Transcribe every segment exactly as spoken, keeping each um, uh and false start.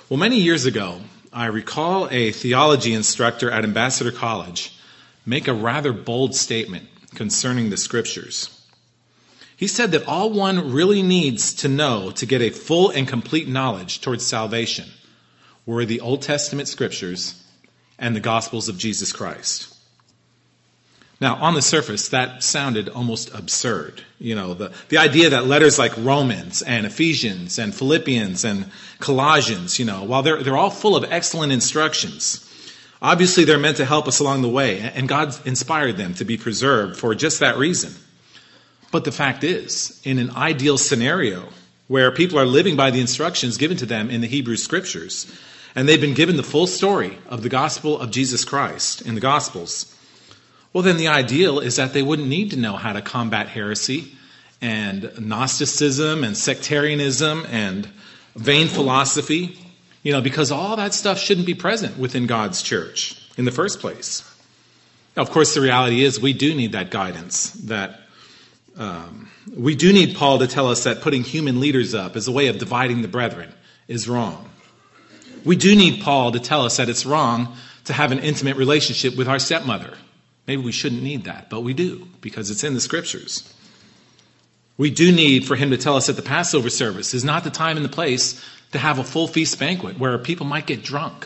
Well, many years ago, I recall a theology instructor at Ambassador College make a rather bold statement concerning the Scriptures. He said that all one really needs to know to get a full and complete knowledge towards salvation were the Old Testament Scriptures and the Gospels of Jesus Christ. Now, on the surface, that sounded almost absurd. You know, the, the idea that letters like Romans and Ephesians and Philippians and Colossians, you know, while they're, they're all full of excellent instructions, obviously they're meant to help us along the way, and God inspired them to be preserved for just that reason. But the fact is, in an ideal scenario where people are living by the instructions given to them in the Hebrew Scriptures, and they've been given the full story of the gospel of Jesus Christ in the Gospels, well, then the ideal is that they wouldn't need to know how to combat heresy and Gnosticism and sectarianism and vain philosophy, you know, because all that stuff shouldn't be present within God's church in the first place. Now, of course, the reality is we do need that guidance, that um, we do need Paul to tell us that putting human leaders up as a way of dividing the brethren is wrong. We do need Paul to tell us that it's wrong to have an intimate relationship with our stepmother. Maybe we shouldn't need that, but we do, because it's in the Scriptures. We do need for him to tell us that the Passover service is not the time and the place to have a full feast banquet where people might get drunk.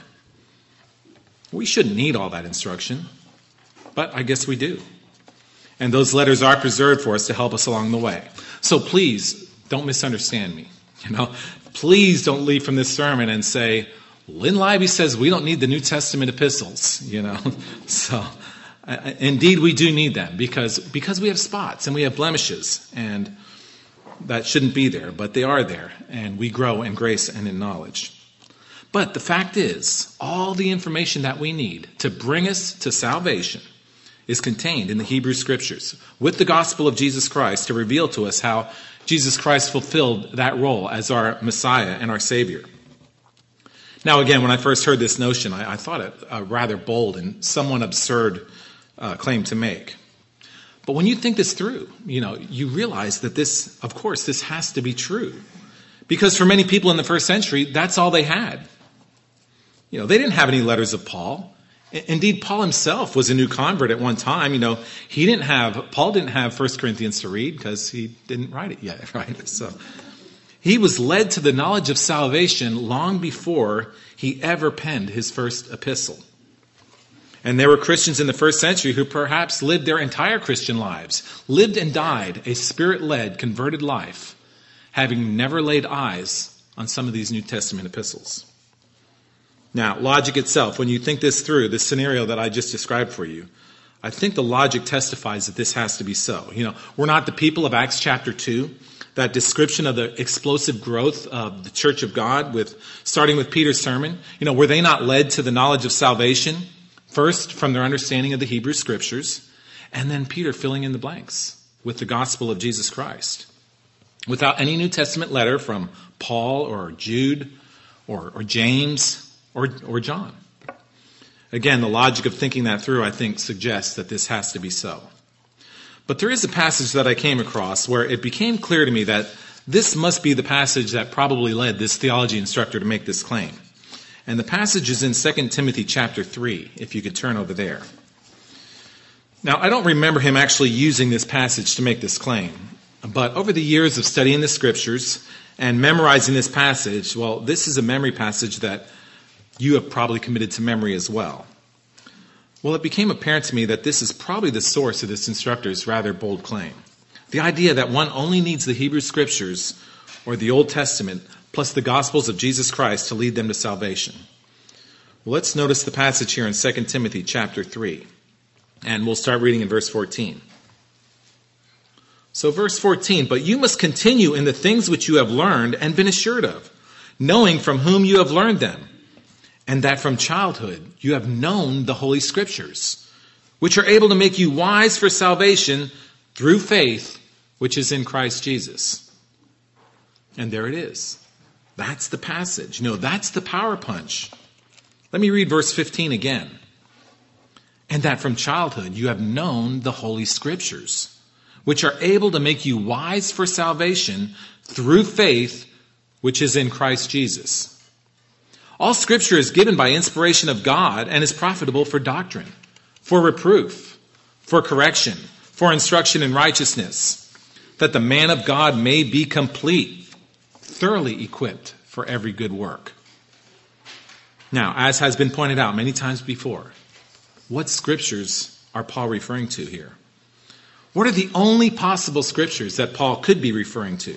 We shouldn't need all that instruction, but I guess we do. And those letters are preserved for us to help us along the way. So please, don't misunderstand me. You know, please don't leave from this sermon and say, Lynn Libby says we don't need the New Testament epistles, you know. So... Uh, indeed, we do need them because, because we have spots and we have blemishes, and that shouldn't be there, but they are there, and we grow in grace and in knowledge. But the fact is, all the information that we need to bring us to salvation is contained in the Hebrew Scriptures with the gospel of Jesus Christ to reveal to us how Jesus Christ fulfilled that role as our Messiah and our Savior. Now, again, when I first heard this notion, I, I thought it a rather bold and somewhat absurd Uh, claim to make. But when you think this through, you know, you realize that this, of course, this has to be true. Because for many people in the first century, that's all they had. You know, they didn't have any letters of Paul. I- Indeed, Paul himself was a new convert at one time. You know, he didn't have, Paul didn't have First Corinthians to read because he didn't write it yet, right? So he was led to the knowledge of salvation long before he ever penned his first epistle. And there were Christians in the first century who perhaps lived their entire Christian lives, lived and died a Spirit-led, converted life, having never laid eyes on some of these New Testament epistles. Now, logic itself, when you think this through, this scenario that I just described for you, I think the logic testifies that this has to be so. You know, we're not the people of Acts chapter two, that description of the explosive growth of the Church of God, with starting with Peter's sermon. You know, were they not led to the knowledge of salvation? First, from their understanding of the Hebrew Scriptures, and then Peter filling in the blanks with the gospel of Jesus Christ. Without any New Testament letter from Paul or Jude or, or James or, or John. Again, the logic of thinking that through, I think, suggests that this has to be so. But there is a passage that I came across where it became clear to me that this must be the passage that probably led this theology instructor to make this claim. And the passage is in Second Timothy chapter three, if you could turn over there. Now, I don't remember him actually using this passage to make this claim, but over the years of studying the Scriptures and memorizing this passage, well, this is a memory passage that you have probably committed to memory as well. Well, it became apparent to me that this is probably the source of this instructor's rather bold claim. The idea that one only needs the Hebrew Scriptures or the Old Testament plus the Gospels of Jesus Christ to lead them to salvation. Well, let's notice the passage here in Second Timothy chapter three. And we'll start reading in verse fourteen. So verse fourteen, "But you must continue in the things which you have learned and been assured of, knowing from whom you have learned them, and that from childhood you have known the Holy Scriptures, which are able to make you wise for salvation through faith, which is in Christ Jesus." And there it is. That's the passage. No, that's the power punch. Let me read verse fifteen again. "And that from childhood you have known the Holy Scriptures, which are able to make you wise for salvation through faith, which is in Christ Jesus." All Scripture is given by inspiration of God and is profitable for doctrine, for reproof, for correction, for instruction in righteousness, that the man of God may be complete, thoroughly equipped for every good work. Now, as has been pointed out many times before, what Scriptures are Paul referring to here? What are the only possible Scriptures that Paul could be referring to?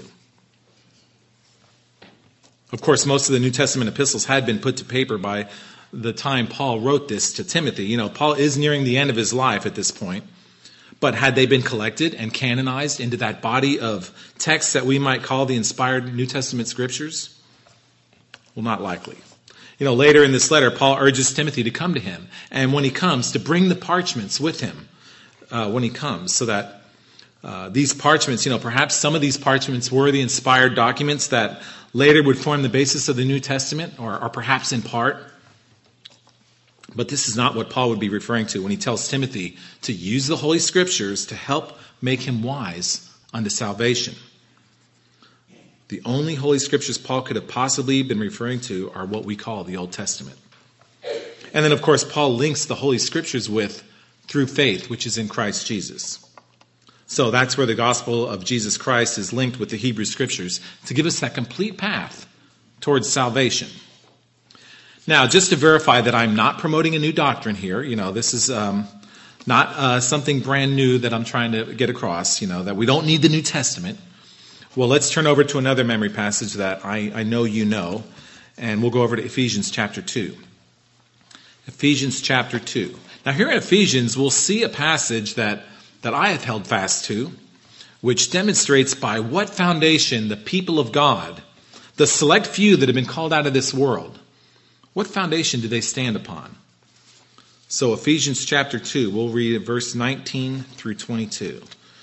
Of course, most of the New Testament epistles had been put to paper by the time Paul wrote this to Timothy. You know, Paul is nearing the end of his life at this point. But had they been collected and canonized into that body of texts that we might call the inspired New Testament Scriptures? Well, not likely. You know, later in this letter, Paul urges Timothy to come to him. And when he comes, to bring the parchments with him uh, when he comes, so that uh, these parchments, you know, perhaps some of these parchments were the inspired documents that later would form the basis of the New Testament, or, or perhaps in part. But this is not what Paul would be referring to when he tells Timothy to use the Holy Scriptures to help make him wise unto salvation. The only Holy Scriptures Paul could have possibly been referring to are what we call the Old Testament. And then, of course, Paul links the Holy Scriptures with through faith, which is in Christ Jesus. So that's where the gospel of Jesus Christ is linked with the Hebrew Scriptures to give us that complete path towards salvation. Now, just to verify that I'm not promoting a new doctrine here, you know, this is um, not uh, something brand new that I'm trying to get across, you know, that we don't need the New Testament. Well, let's turn over to another memory passage that I, I know you know, and we'll go over to Ephesians chapter two. Ephesians chapter two. Now, here in Ephesians, we'll see a passage that, that I have held fast to, which demonstrates by what foundation the people of God, the select few that have been called out of this world, what foundation do they stand upon? So Ephesians chapter two, we'll read verse nineteen through twenty-two.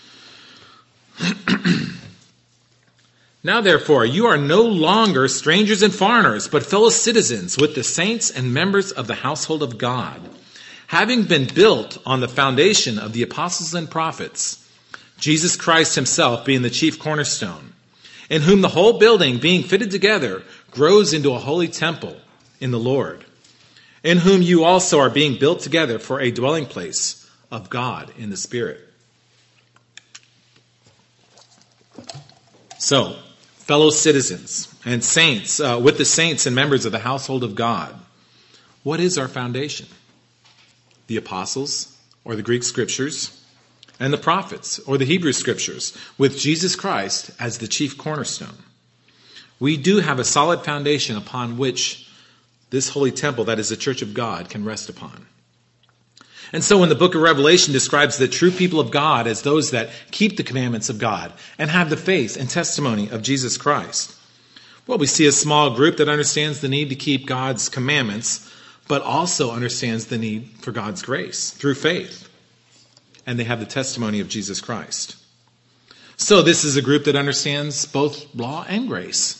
Now therefore, you are no longer strangers and foreigners, but fellow citizens with the saints and members of the household of God, having been built on the foundation of the apostles and prophets, Jesus Christ himself being the chief cornerstone, in whom the whole building being fitted together grows into a holy temple in the Lord, in whom you also are being built together for a dwelling place of God in the Spirit. So, fellow citizens and saints, uh, with the saints and members of the household of God, what is our foundation? The apostles, or the Greek scriptures, and the prophets, or the Hebrew scriptures, with Jesus Christ as the chief cornerstone. We do have a solid foundation upon which this holy temple, that is the church of God, can rest upon. And so when the book of Revelation describes the true people of God as those that keep the commandments of God and have the faith and testimony of Jesus Christ, well, we see a small group that understands the need to keep God's commandments, but also understands the need for God's grace through faith. And they have the testimony of Jesus Christ. So this is a group that understands both law and grace.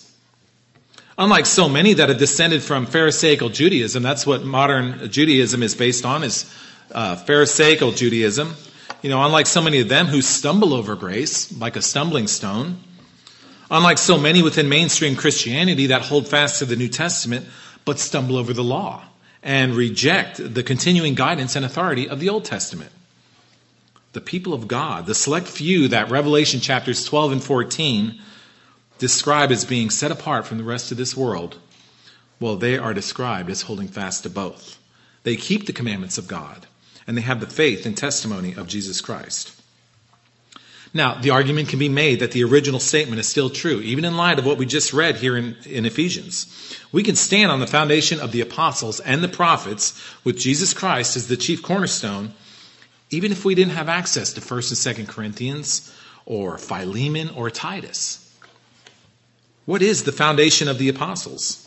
Unlike so many that have descended from Pharisaical Judaism, that's what modern Judaism is based on, is uh, Pharisaical Judaism. You know, unlike so many of them who stumble over grace like a stumbling stone, unlike so many within mainstream Christianity that hold fast to the New Testament but stumble over the law and reject the continuing guidance and authority of the Old Testament. The people of God, the select few that Revelation chapters twelve and fourteen describe as being set apart from the rest of this world, well, they are described as holding fast to both. They keep the commandments of God, and they have the faith and testimony of Jesus Christ. Now, the argument can be made that the original statement is still true, even in light of what we just read here in, in Ephesians. We can stand on the foundation of the apostles and the prophets with Jesus Christ as the chief cornerstone, even if we didn't have access to First and Second Corinthians or Philemon or Titus. What is the foundation of the apostles?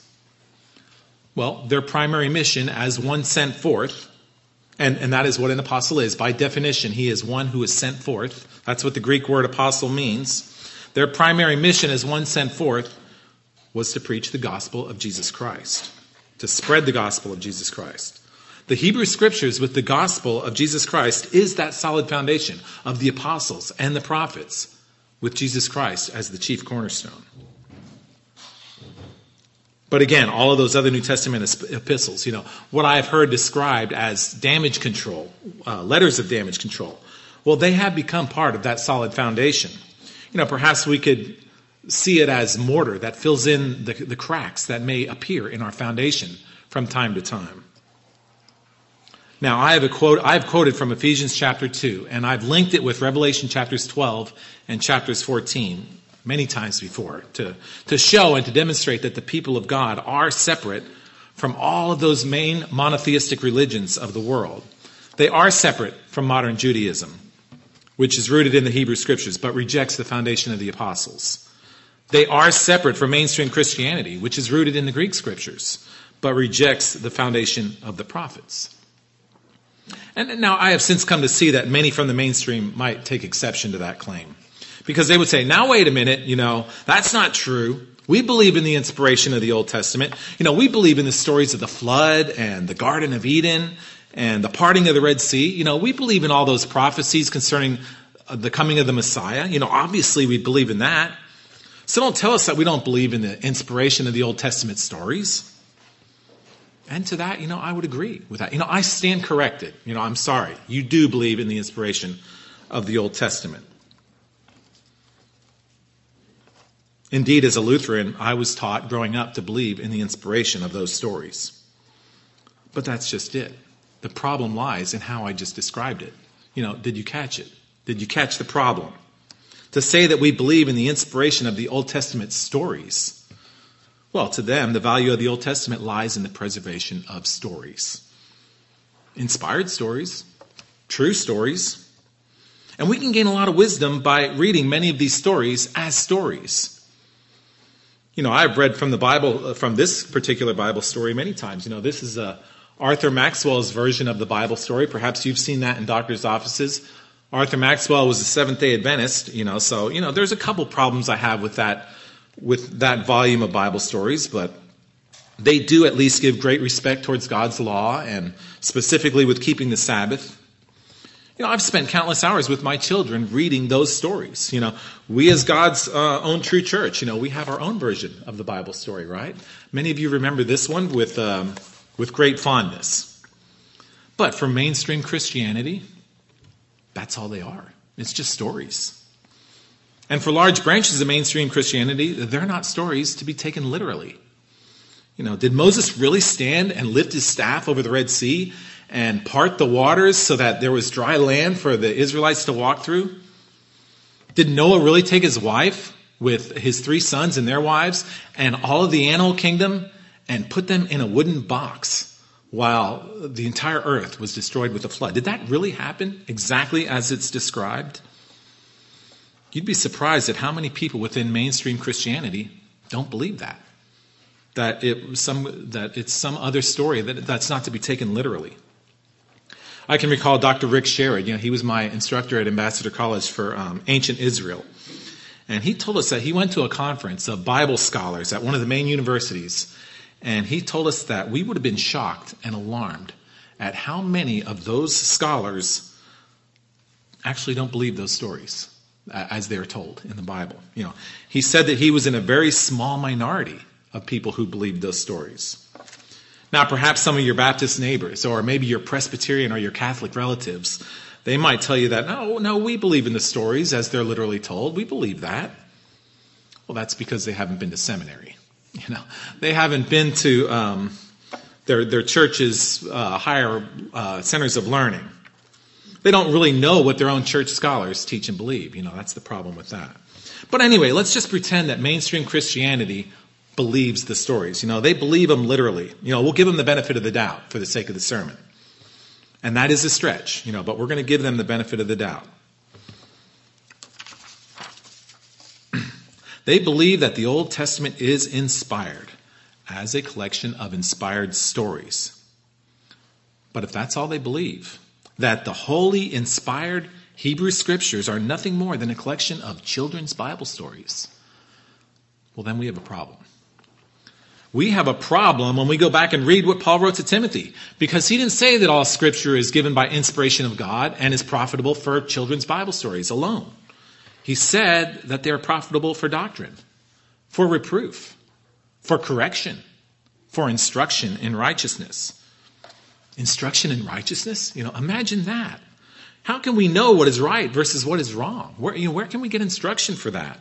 Well, their primary mission as one sent forth, and, and that is what an apostle is. By definition, he is one who is sent forth. That's what the Greek word apostle means. Their primary mission as one sent forth was to preach the gospel of Jesus Christ, to spread the gospel of Jesus Christ. The Hebrew scriptures with the gospel of Jesus Christ is that solid foundation of the apostles and the prophets with Jesus Christ as the chief cornerstone. But again, all of those other New Testament epistles, you know, what I've heard described as damage control, uh, letters of damage control, well, they have become part of that solid foundation. You know, perhaps we could see it as mortar that fills in the, the cracks that may appear in our foundation from time to time. Now, I have a quote. I've quoted from Ephesians chapter two, and I've linked it with Revelation chapters twelve and chapters fourteen many times before to, to show and to demonstrate that the people of God are separate from all of those main monotheistic religions of the world. They are separate from modern Judaism, which is rooted in the Hebrew Scriptures, but rejects the foundation of the apostles. They are separate from mainstream Christianity, which is rooted in the Greek Scriptures, but rejects the foundation of the prophets. And now I have since come to see that many from the mainstream might take exception to that claim. Because they would say, now wait a minute, you know, that's not true. We believe in the inspiration of the Old Testament. You know, we believe in the stories of the flood and the Garden of Eden and the parting of the Red Sea. You know, we believe in all those prophecies concerning the coming of the Messiah. You know, obviously we believe in that. So don't tell us that we don't believe in the inspiration of the Old Testament stories. And to that, you know, I would agree with that. You know, I stand corrected. You know, I'm sorry. You do believe in the inspiration of the Old Testament. Indeed, as a Lutheran, I was taught growing up to believe in the inspiration of those stories. But that's just it. The problem lies in how I just described it. You know, did you catch it? Did you catch the problem? To say that we believe in the inspiration of the Old Testament stories, well, to them, the value of the Old Testament lies in the preservation of stories. Inspired stories, true stories. And we can gain a lot of wisdom by reading many of these stories as stories. You know, I've read from the Bible, from this particular Bible story many times. You know, this is uh, Arthur Maxwell's version of the Bible story. Perhaps you've seen that in doctors' offices. Arthur Maxwell was a Seventh-day Adventist, you know, so, you know, there's a couple problems I have with that, with that volume of Bible stories, but they do at least give great respect towards God's law and specifically with keeping the Sabbath. You know, I've spent countless hours with my children reading those stories. You know, we as God's uh, own true church, you know, we have our own version of the Bible story, right? Many of you remember this one with um, with great fondness. But for mainstream Christianity, that's all they are. It's just stories. And for large branches of mainstream Christianity, they're not stories to be taken literally. You know, did Moses really stand and lift his staff over the Red Sea and part the waters so that there was dry land for the Israelites to walk through? Did Noah really take his wife with his three sons and their wives and all of the animal kingdom and put them in a wooden box while the entire earth was destroyed with a flood? Did that really happen exactly as it's described? You'd be surprised at how many people within mainstream Christianity don't believe that. That it some that it's some other story, that that's not to be taken literally. I can recall Doctor Rick Sherrod. You know, he was my instructor at Ambassador College for um, Ancient Israel. And he told us that he went to a conference of Bible scholars at one of the main universities. And he told us that we would have been shocked and alarmed at how many of those scholars actually don't believe those stories as they're told in the Bible. You know, he said that he was in a very small minority of people who believed those stories. Now, perhaps some of your Baptist neighbors, or maybe your Presbyterian or your Catholic relatives, they might tell you that, no, no, we believe in the stories as they're literally told. We believe that. Well, that's because they haven't been to seminary. You know, they haven't been to um, their their church's uh, higher uh, centers of learning. They don't really know what their own church scholars teach and believe. You know, that's the problem with that. But anyway, let's just pretend that mainstream Christianity believes the stories. You know, they believe them literally. You know, we'll give them the benefit of the doubt for the sake of the sermon. And that is a stretch, you know, but we're going to give them the benefit of the doubt. They believe that the Old Testament is inspired as a collection of inspired stories. But if that's all they believe, that the holy, inspired Hebrew Scriptures are nothing more than a collection of children's Bible stories, well, then we have a problem. We have a problem when we go back and read what Paul wrote to Timothy, because he didn't say that all Scripture is given by inspiration of God and is profitable for children's Bible stories alone. He said that they are profitable for doctrine, for reproof, for correction, for instruction in righteousness. Instruction in righteousness? You know, imagine that. How can we know what is right versus what is wrong? Where, you know, where can we get instruction for that?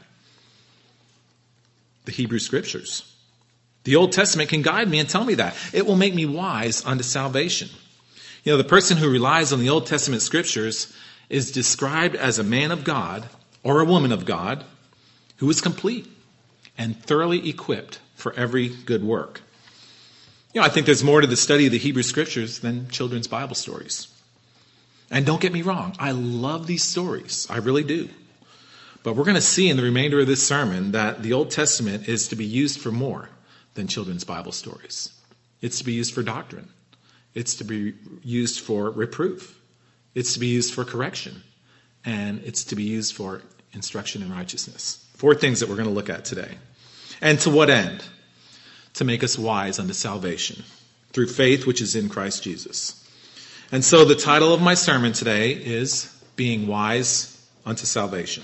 The Hebrew Scriptures. The Old Testament can guide me and tell me that. It will make me wise unto salvation. You know, the person who relies on the Old Testament Scriptures is described as a man of God or a woman of God who is complete and thoroughly equipped for every good work. You know, I think there's more to the study of the Hebrew Scriptures than children's Bible stories. And don't get me wrong, I love these stories. I really do. But we're going to see in the remainder of this sermon that the Old Testament is to be used for more than children's Bible stories. It's to be used for doctrine. It's to be used for reproof. It's to be used for correction. And it's to be used for instruction in righteousness. Four things that we're going to look at today. And to what end? To make us wise unto salvation through faith which is in Christ Jesus. And so the title of my sermon today is Being Wise unto Salvation.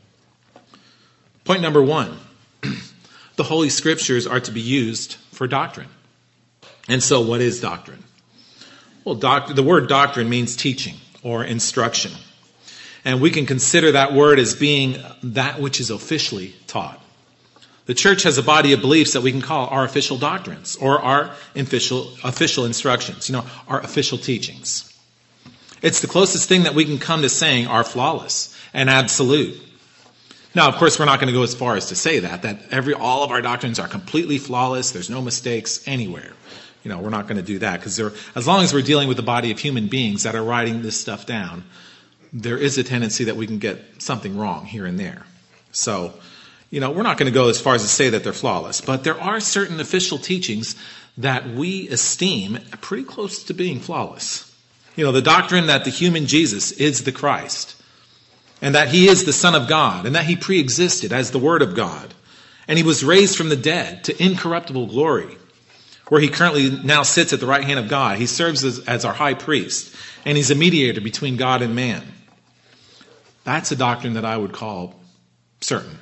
Point number one, the Holy Scriptures are to be used for doctrine. And so what is doctrine? Well, doc- the word doctrine means teaching or instruction. And we can consider that word as being that which is officially taught. The church has a body of beliefs that we can call our official doctrines or our official, official instructions, you know, our official teachings. It's the closest thing that we can come to saying are flawless and absolute. Now, of course, we're not going to go as far as to say that, that every all of our doctrines are completely flawless. There's no mistakes anywhere. You know, we're not going to do that because as long as we're dealing with the body of human beings that are writing this stuff down, there is a tendency that we can get something wrong here and there. So, you know, we're not going to go as far as to say that they're flawless, but there are certain official teachings that we esteem pretty close to being flawless. You know, the doctrine that the human Jesus is the Christ, and that he is the Son of God, and that he pre-existed as the Word of God, and he was raised from the dead to incorruptible glory, where he currently now sits at the right hand of God. He serves as, as our high priest, and he's a mediator between God and man. That's a doctrine that I would call certain.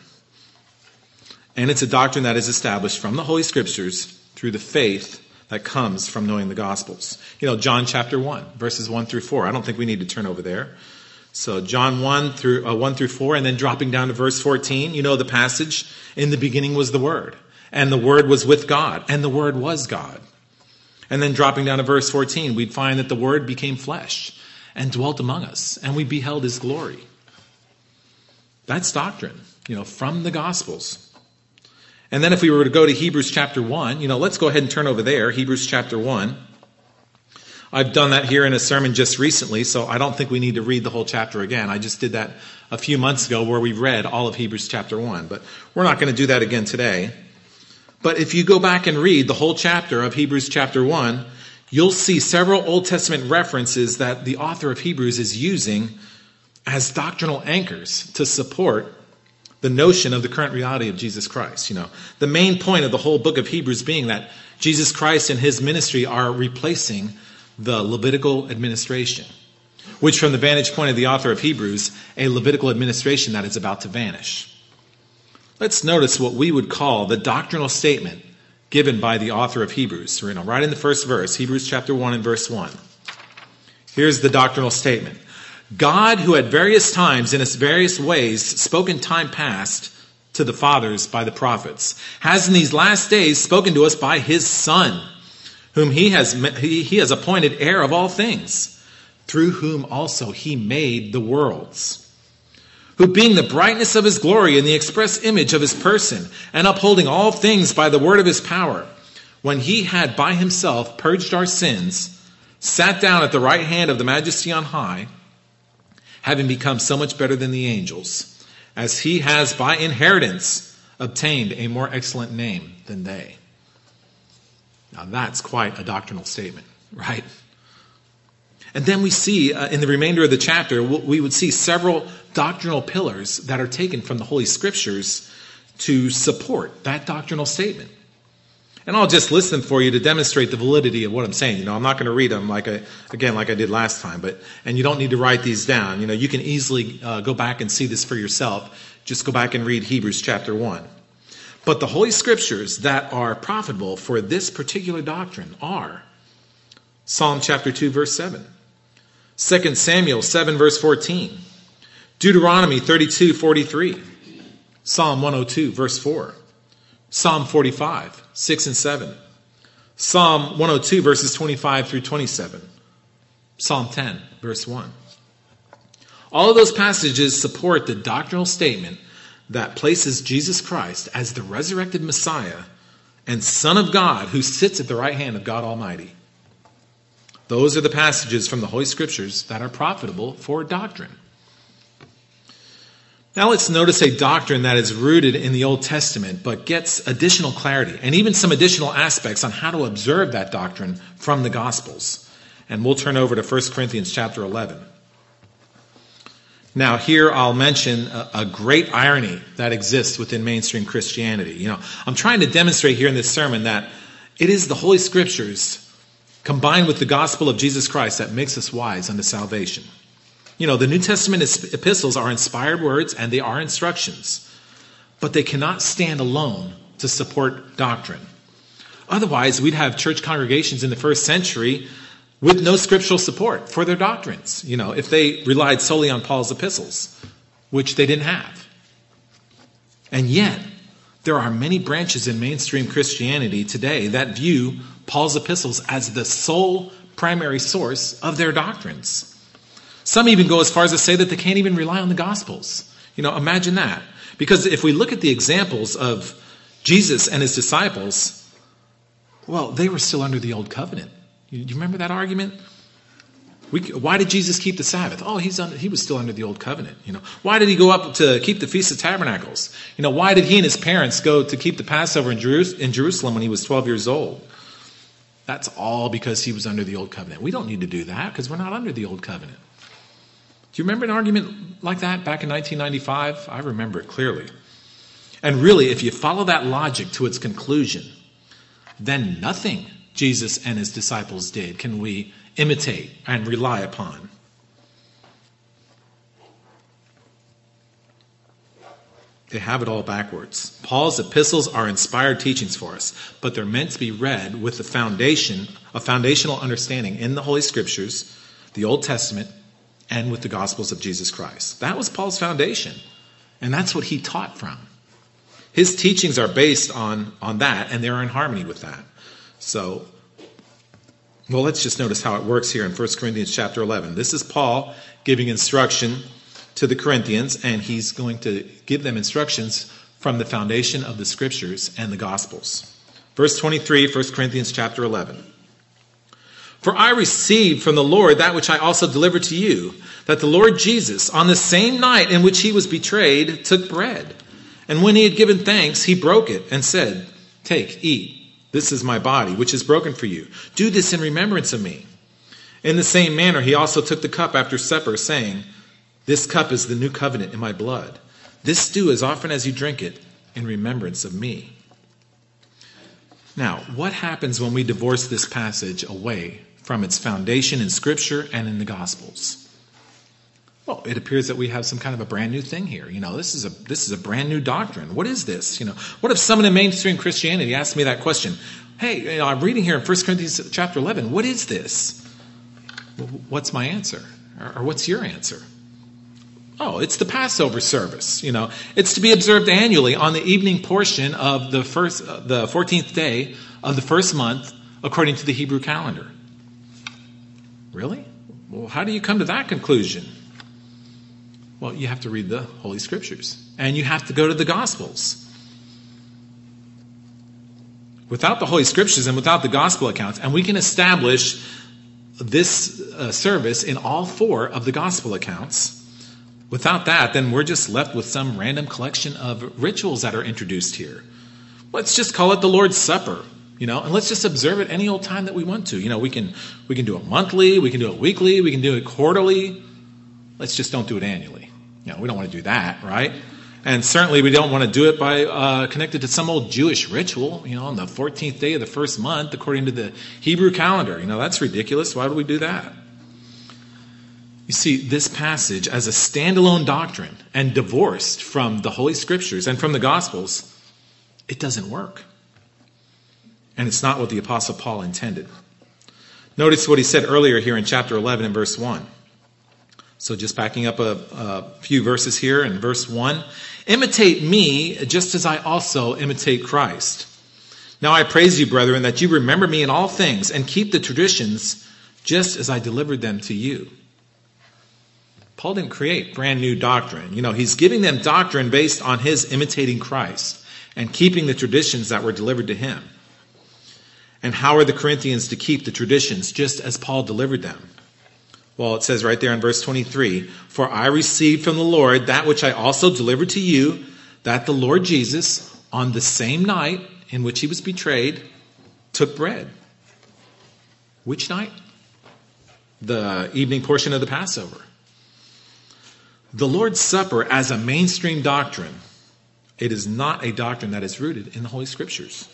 And it's a doctrine that is established from the Holy Scriptures through the faith that comes from knowing the Gospels. You know, John chapter one, verses one through four. I don't think we need to turn over there. So John one through uh, one through four, and then dropping down to verse fourteen. You know the passage. In the beginning was the Word, and the Word was with God, and the Word was God. And then dropping down to verse fourteen, we'd find that the Word became flesh and dwelt among us, and we beheld his glory. That's doctrine, you know, from the Gospels. And then if we were to go to Hebrews chapter one, you know, let's go ahead and turn over there, Hebrews chapter one. I've done that here in a sermon just recently, so I don't think we need to read the whole chapter again. I just did that a few months ago where we read all of Hebrews chapter one, but we're not going to do that again today. But if you go back and read the whole chapter of Hebrews chapter one, you'll see several Old Testament references that the author of Hebrews is using as doctrinal anchors to support the notion of the current reality of Jesus Christ. You know, the main point of the whole book of Hebrews being that Jesus Christ and his ministry are replacing the Levitical administration, which from the vantage point of the author of Hebrews, a Levitical administration that is about to vanish. Let's notice what we would call the doctrinal statement given by the author of Hebrews. You know, right in the first verse, Hebrews chapter one and verse one. Here's the doctrinal statement. God, who at various times in his various ways spoke in time past to the fathers by the prophets, has in these last days spoken to us by his Son, whom he has he, he has appointed heir of all things, through whom also he made the worlds, who being the brightness of his glory and the express image of his person, and upholding all things by the word of his power, when he had by himself purged our sins, sat down at the right hand of the Majesty on high, having become so much better than the angels, as he has by inheritance obtained a more excellent name than they. Now that's quite a doctrinal statement, right? And then we see uh, in the remainder of the chapter, we would see several doctrinal pillars that are taken from the Holy Scriptures to support that doctrinal statement. And I'll just list them for you to demonstrate the validity of what I'm saying. You know, I'm not going to read them like I, again, like I did last time, but, and you don't need to write these down. You know, you can easily uh, go back and see this for yourself. Just go back and read Hebrews chapter one. But the Holy Scriptures that are profitable for this particular doctrine are Psalm chapter two, verse seven, Second Samuel seven, verse fourteen, Deuteronomy thirty-two, forty-three, Psalm one oh two, verse four, Psalm forty-five, six and seven, Psalm one oh two, verses twenty-five through twenty-seven, Psalm ten, verse one. All of those passages support the doctrinal statement that places Jesus Christ as the resurrected Messiah and Son of God who sits at the right hand of God Almighty. Those are the passages from the Holy Scriptures that are profitable for doctrine. Now let's notice a doctrine that is rooted in the Old Testament but gets additional clarity and even some additional aspects on how to observe that doctrine from the Gospels. And we'll turn over to First Corinthians chapter eleven. Now here I'll mention a, a great irony that exists within mainstream Christianity. You know, I'm trying to demonstrate here in this sermon that it is the Holy Scriptures combined with the gospel of Jesus Christ that makes us wise unto salvation. You know, the New Testament epistles are inspired words and they are instructions, but they cannot stand alone to support doctrine. Otherwise, we'd have church congregations in the first century with no scriptural support for their doctrines, you know, if they relied solely on Paul's epistles, which they didn't have. And yet, there are many branches in mainstream Christianity today that view Paul's epistles as the sole primary source of their doctrines. Some even go as far as to say that they can't even rely on the Gospels. You know, imagine that. Because if we look at the examples of Jesus and his disciples, well, they were still under the old covenant. Do you remember that argument? We, why did Jesus keep the Sabbath? Oh, he's under, he was still under the old covenant. You know, why did he go up to keep the Feast of Tabernacles? You know, why did he and his parents go to keep the Passover in, Jerus- in Jerusalem when he was twelve years old? That's all because he was under the old covenant. We don't need to do that because we're not under the old covenant. Do you remember an argument like that back in nineteen ninety-five? I remember it clearly. And really, if you follow that logic to its conclusion, then nothing Jesus and his disciples did can we imitate and rely upon. They have it all backwards. Paul's epistles are inspired teachings for us, but they're meant to be read with the foundation, a foundational understanding in the Holy Scriptures, the Old Testament, and with the Gospels of Jesus Christ. That was Paul's foundation, and that's what he taught from. His teachings are based on, on that, and they're in harmony with that. So, well, let's just notice how it works here in First Corinthians chapter eleven. This is Paul giving instruction to the Corinthians, and he's going to give them instructions from the foundation of the Scriptures and the Gospels. Verse twenty-three, First Corinthians chapter eleven. For I received from the Lord that which I also delivered to you, that the Lord Jesus, on the same night in which he was betrayed, took bread. And when he had given thanks, he broke it and said, Take, eat. This is my body, which is broken for you. Do this in remembrance of me. In the same manner, he also took the cup after supper, saying, This cup is the new covenant in my blood. This do as often as you drink it in remembrance of me. Now, what happens when we divorce this passage away from its foundation in Scripture and in the Gospels? Well, it appears that we have some kind of a brand new thing here. You know, this is a this is a brand new doctrine. What is this? You know, what if someone in mainstream Christianity asked me that question? Hey, you know, I'm reading here in First Corinthians chapter eleven. What is this? What's my answer? Or, or what's your answer? Oh, it's the Passover service. You know, it's to be observed annually on the evening portion of the first, uh, the fourteenth day of the first month, according to the Hebrew calendar. Really? Well, how do you come to that conclusion? Well, you have to read the Holy Scriptures, and you have to go to the Gospels. Without the Holy Scriptures and without the Gospel accounts, and we can establish this uh, service in all four of the Gospel accounts. Without that, then we're just left with some random collection of rituals that are introduced here. Let's just call it the Lord's Supper, you know, and let's just observe it any old time that we want to. You know, we can we can do it monthly, we can do it weekly, we can do it quarterly. Let's just don't do it annually. You know, we don't want to do that, right? And certainly we don't want to do it by uh, connected to some old Jewish ritual, you know, on the fourteenth day of the first month, according to the Hebrew calendar. You know, that's ridiculous. Why would we do that? You see, this passage as a standalone doctrine and divorced from the Holy Scriptures and from the Gospels it doesn't work. And it's not what the Apostle Paul intended. Notice what he said earlier here in chapter eleven and verse one. So just backing up a, a few verses here in verse one. Imitate me just as I also imitate Christ. Now I praise you, brethren, that you remember me in all things and keep the traditions just as I delivered them to you. Paul didn't create brand new doctrine. You know, he's giving them doctrine based on his imitating Christ and keeping the traditions that were delivered to him. And how are the Corinthians to keep the traditions just as Paul delivered them? Well, it says right there in verse twenty-three, for I received from the Lord that which I also delivered to you, that the Lord Jesus, on the same night in which he was betrayed, took bread. Which night? The evening portion of the Passover. The Lord's Supper as a mainstream doctrine, it is not a doctrine that is rooted in the Holy Scriptures.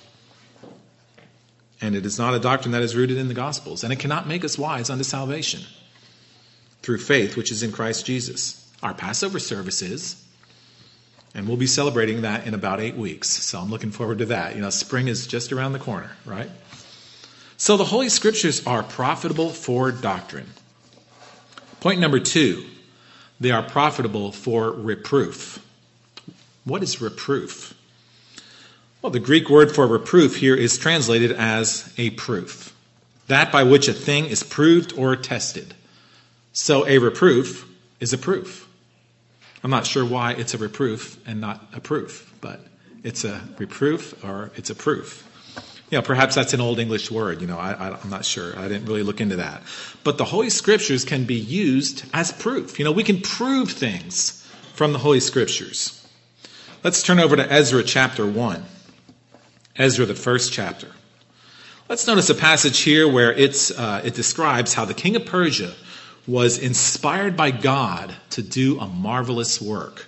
And it is not a doctrine that is rooted in the Gospels. And it cannot make us wise unto salvation through faith, which is in Christ Jesus. Our Passover service is, and we'll be celebrating that in about eight weeks. So I'm looking forward to that. You know, spring is just around the corner, right? So the Holy Scriptures are profitable for doctrine. Point number two, they are profitable for reproof. What is reproof? Well, the Greek word for reproof here is translated as a proof. That by which a thing is proved or tested. So a reproof is a proof. I'm not sure why it's a reproof and not a proof, but it's a reproof or it's a proof. You know, perhaps that's an Old English word. You know, I, I, I'm not sure. I didn't really look into that. But the Holy Scriptures can be used as proof. You know, we can prove things from the Holy Scriptures. Let's turn over to Ezra chapter one. Ezra, the first chapter. Let's notice a passage here where it's uh, it describes how the king of Persia was inspired by God to do a marvelous work.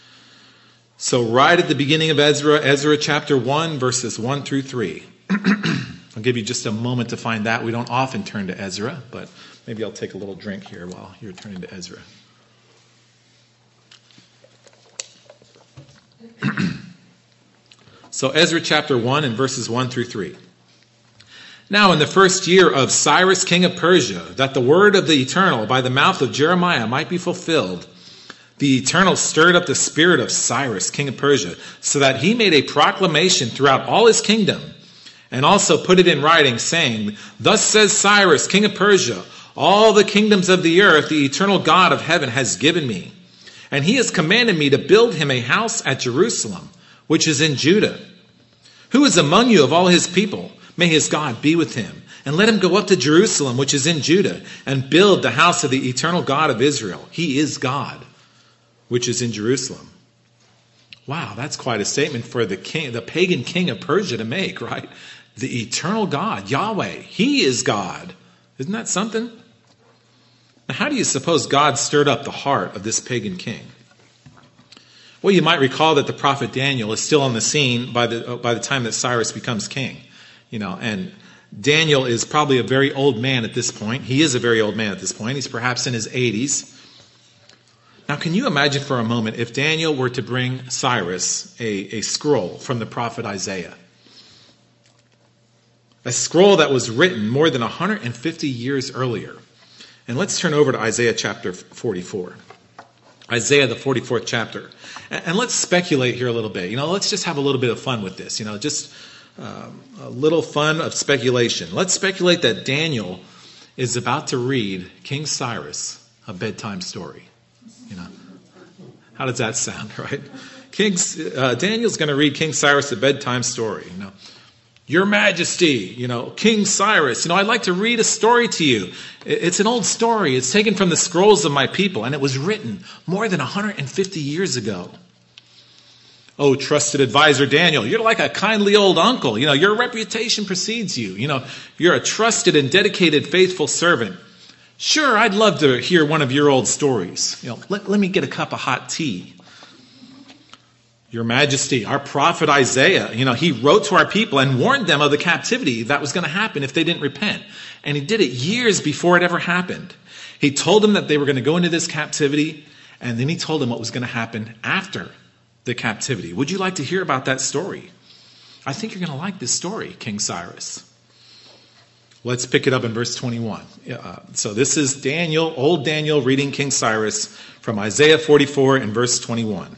So right at the beginning of Ezra, Ezra chapter one, verses one through three. I'll give you just a moment to find that. We don't often turn to Ezra, but maybe I'll take a little drink here while you're turning to Ezra. So Ezra chapter one and verses one through three. Now in the first year of Cyrus king of Persia, that the word of the Eternal by the mouth of Jeremiah might be fulfilled, the Eternal stirred up the spirit of Cyrus king of Persia, so that he made a proclamation throughout all his kingdom, and also put it in writing, saying, Thus says Cyrus king of Persia, all the kingdoms of the earth the eternal God of heaven has given me. And he has commanded me to build him a house at Jerusalem, which is in Judah. Who is among you of all his people? May his God be with him. And let him go up to Jerusalem, which is in Judah, and build the house of the eternal God of Israel. He is God, which is in Jerusalem. Wow, that's quite a statement for the king, the pagan king of Persia to make, right? The eternal God, Yahweh, he is God. Isn't that something? Now, how do you suppose God stirred up the heart of this pagan king? Well, you might recall that the prophet Daniel is still on the scene by the by the time that Cyrus becomes king. You know, and Daniel is probably a very old man at this point. He is a very old man at this point. He's perhaps in his eighties. Now, can you imagine for a moment if Daniel were to bring Cyrus a, a scroll from the prophet Isaiah? A scroll that was written more than one hundred fifty years earlier. And let's turn over to Isaiah chapter forty-four. Isaiah, the forty-fourth chapter. And, and let's speculate here a little bit. You know, let's just have a little bit of fun with this. You know, just um, a little fun of speculation. Let's speculate that Daniel is about to read King Cyrus a bedtime story. You know, how does that sound, right? King's, uh, Daniel's going to read King Cyrus a bedtime story. You know, Your Majesty, you know, King Cyrus, you know, I'd like to read a story to you. It's an old story. It's taken from the scrolls of my people, and it was written more than one hundred fifty years ago. Oh, trusted advisor Daniel, you're like a kindly old uncle. You know, your reputation precedes you. You know, you're a trusted and dedicated, faithful servant. Sure, I'd love to hear one of your old stories. You know, let, let me get a cup of hot tea. Your Majesty, our prophet Isaiah, you know, he wrote to our people and warned them of the captivity that was going to happen if they didn't repent. And he did it years before it ever happened. He told them that they were going to go into this captivity, and then he told them what was going to happen after the captivity. Would you like to hear about that story? I think you're going to like this story, King Cyrus. Let's pick it up in verse twenty-one. Uh, so this is Daniel, old Daniel, reading King Cyrus from Isaiah forty-four and verse twenty-one.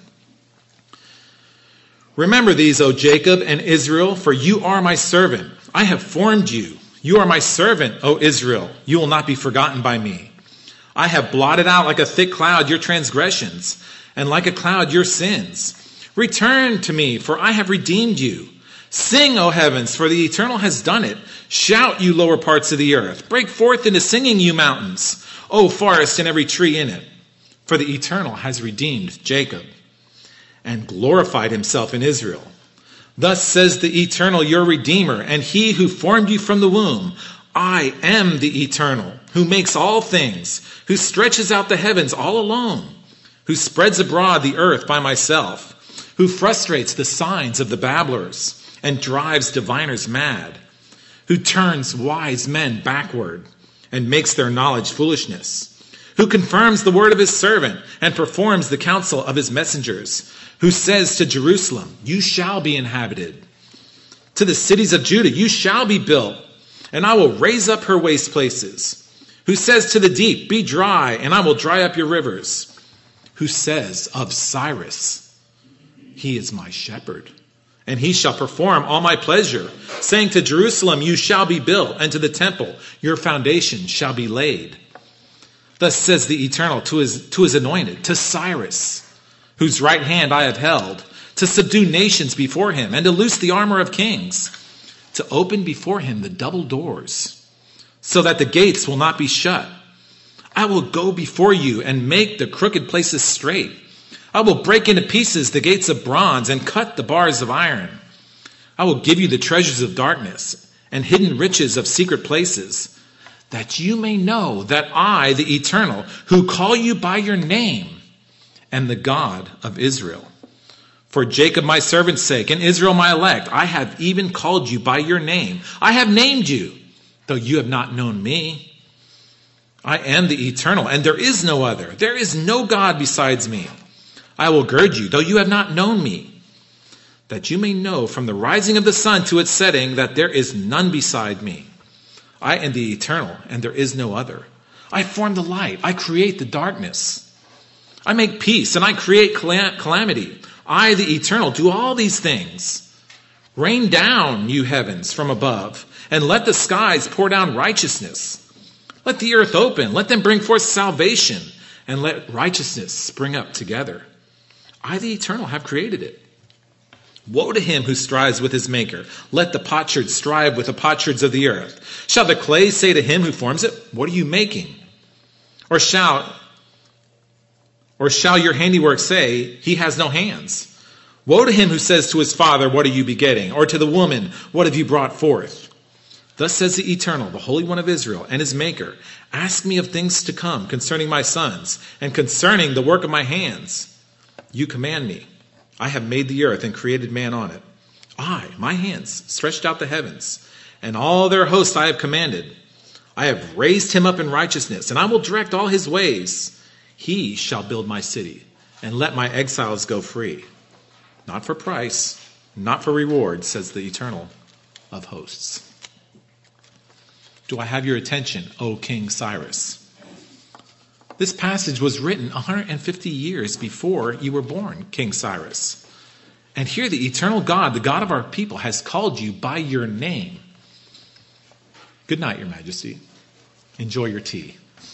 Remember these, O Jacob and Israel, for you are my servant. I have formed you. You are my servant, O Israel. You will not be forgotten by me. I have blotted out like a thick cloud your transgressions, and like a cloud your sins. Return to me, for I have redeemed you. Sing, O heavens, for the Eternal has done it. Shout, you lower parts of the earth. Break forth into singing, you mountains. O forest and every tree in it. For the Eternal has redeemed Jacob and glorified himself in Israel. Thus says the Eternal, your Redeemer, and he who formed you from the womb. I am the Eternal, who makes all things, who stretches out the heavens all alone, who spreads abroad the earth by myself, who frustrates the signs of the babblers and drives diviners mad, who turns wise men backward and makes their knowledge foolishness, who confirms the word of his servant and performs the counsel of his messengers, who says to Jerusalem, you shall be inhabited. To the cities of Judah, you shall be built, and I will raise up her waste places. Who says to the deep, be dry, and I will dry up your rivers. Who says of Cyrus, he is my shepherd, and he shall perform all my pleasure, saying to Jerusalem, you shall be built, and to the temple, your foundation shall be laid. Thus says the Eternal to his, to his anointed, to Cyrus, whose right hand I have held, to subdue nations before him, and to loose the armor of kings, to open before him the double doors, so that the gates will not be shut. I will go before you and make the crooked places straight. I will break into pieces the gates of bronze and cut the bars of iron. I will give you the treasures of darkness and hidden riches of secret places, that you may know that I, the Eternal, who call you by your name, am the God of Israel. For Jacob my servant's sake and Israel my elect, I have even called you by your name. I have named you, though you have not known me. I am the Eternal, and there is no other. There is no God besides me. I will gird you, though you have not known me, that you may know from the rising of the sun to its setting that there is none beside me. I am the Eternal, and there is no other. I form the light. I create the darkness. I make peace, and I create calamity. I, the Eternal, do all these things. Rain down, you heavens, from above, and let the skies pour down righteousness. Let the earth open. Let them bring forth salvation, and let righteousness spring up together. I, the Eternal, have created it. Woe to him who strives with his maker. Let the potsherds strive with the potsherds of the earth. Shall the clay say to him who forms it, what are you making? Or shall, or shall your handiwork say, he has no hands? Woe to him who says to his father, what are you begetting? Or to the woman, what have you brought forth? Thus says the Eternal, the Holy One of Israel, and his maker, ask me of things to come concerning my sons, and concerning the work of my hands. You command me. I have made the earth and created man on it. I, my hands, stretched out the heavens, and all their hosts I have commanded. I have raised him up in righteousness, and I will direct all his ways. He shall build my city, and let my exiles go free. Not for price, not for reward, says the Eternal of hosts. Do I have your attention, O King Cyrus? This passage was written one hundred fifty years before you were born, King Cyrus. And here the eternal God, the God of our people, has called you by your name. Good night, Your Majesty. Enjoy your tea.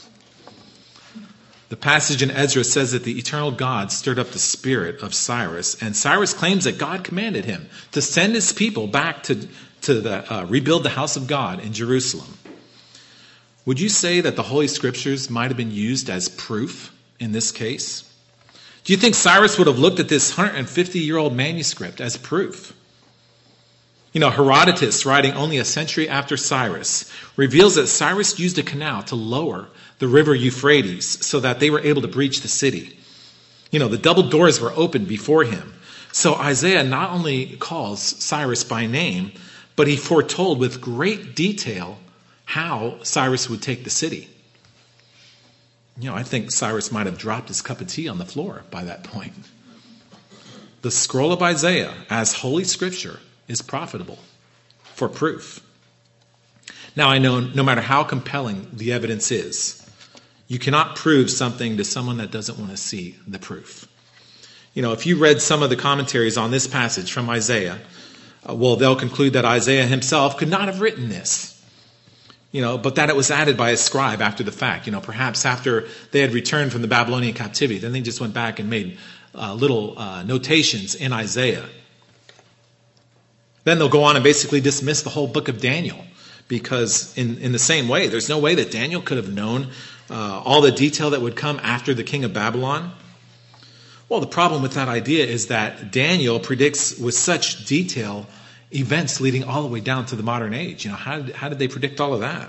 The passage in Ezra says that the eternal God stirred up the spirit of Cyrus, and Cyrus claims that God commanded him to send his people back to, to the, uh, rebuild the house of God in Jerusalem. Would you say that the Holy Scriptures might have been used as proof in this case? Do you think Cyrus would have looked at this one hundred fifty-year-old manuscript as proof? You know, Herodotus, writing only a century after Cyrus, reveals that Cyrus used a canal to lower the river Euphrates so that they were able to breach the city. You know, the double doors were opened before him. So Isaiah not only calls Cyrus by name, but he foretold with great detail how Cyrus would take the city. You know, I think Cyrus might have dropped his cup of tea on the floor by that point. The scroll of Isaiah, as Holy Scripture, is profitable for proof. Now, I know no matter how compelling the evidence is, you cannot prove something to someone that doesn't want to see the proof. You know, if you read some of the commentaries on this passage from Isaiah, uh, well, they'll conclude that Isaiah himself could not have written this. You know, but that it was added by a scribe after the fact. You know, perhaps after they had returned from the Babylonian captivity, then they just went back and made uh, little uh, notations in Isaiah. Then they'll go on and basically dismiss the whole book of Daniel, because in, in the same way, there's no way that Daniel could have known uh, all the detail that would come after the king of Babylon. Well, the problem with that idea is that Daniel predicts with such detail events leading all the way down to the modern age. You know, how did, how did they predict all of that?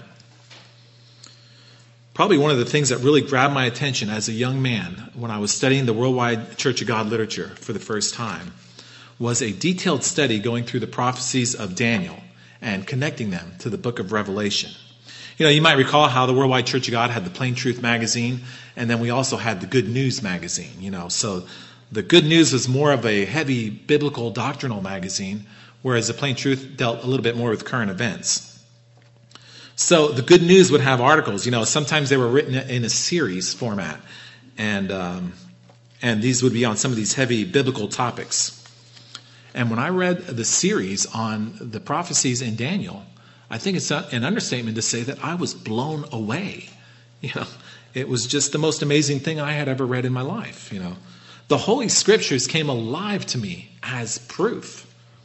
Probably one of the things that really grabbed my attention as a young man when I was studying the Worldwide Church of God literature for the first time was a detailed study going through the prophecies of Daniel and connecting them to the book of Revelation. You know, you might recall how the Worldwide Church of God had the Plain Truth magazine, and then we also had the Good News magazine, you know. So the Good News was more of a heavy biblical doctrinal magazine, whereas the Plain Truth dealt a little bit more with current events. So the Good News would have articles, you know, sometimes they were written in a series format, and um, and these would be on some of these heavy biblical topics. And when I read the series on the prophecies in Daniel, I think it's an understatement to say that I was blown away. You know, it was just the most amazing thing I had ever read in my life. You know, the Holy Scriptures came alive to me as proof.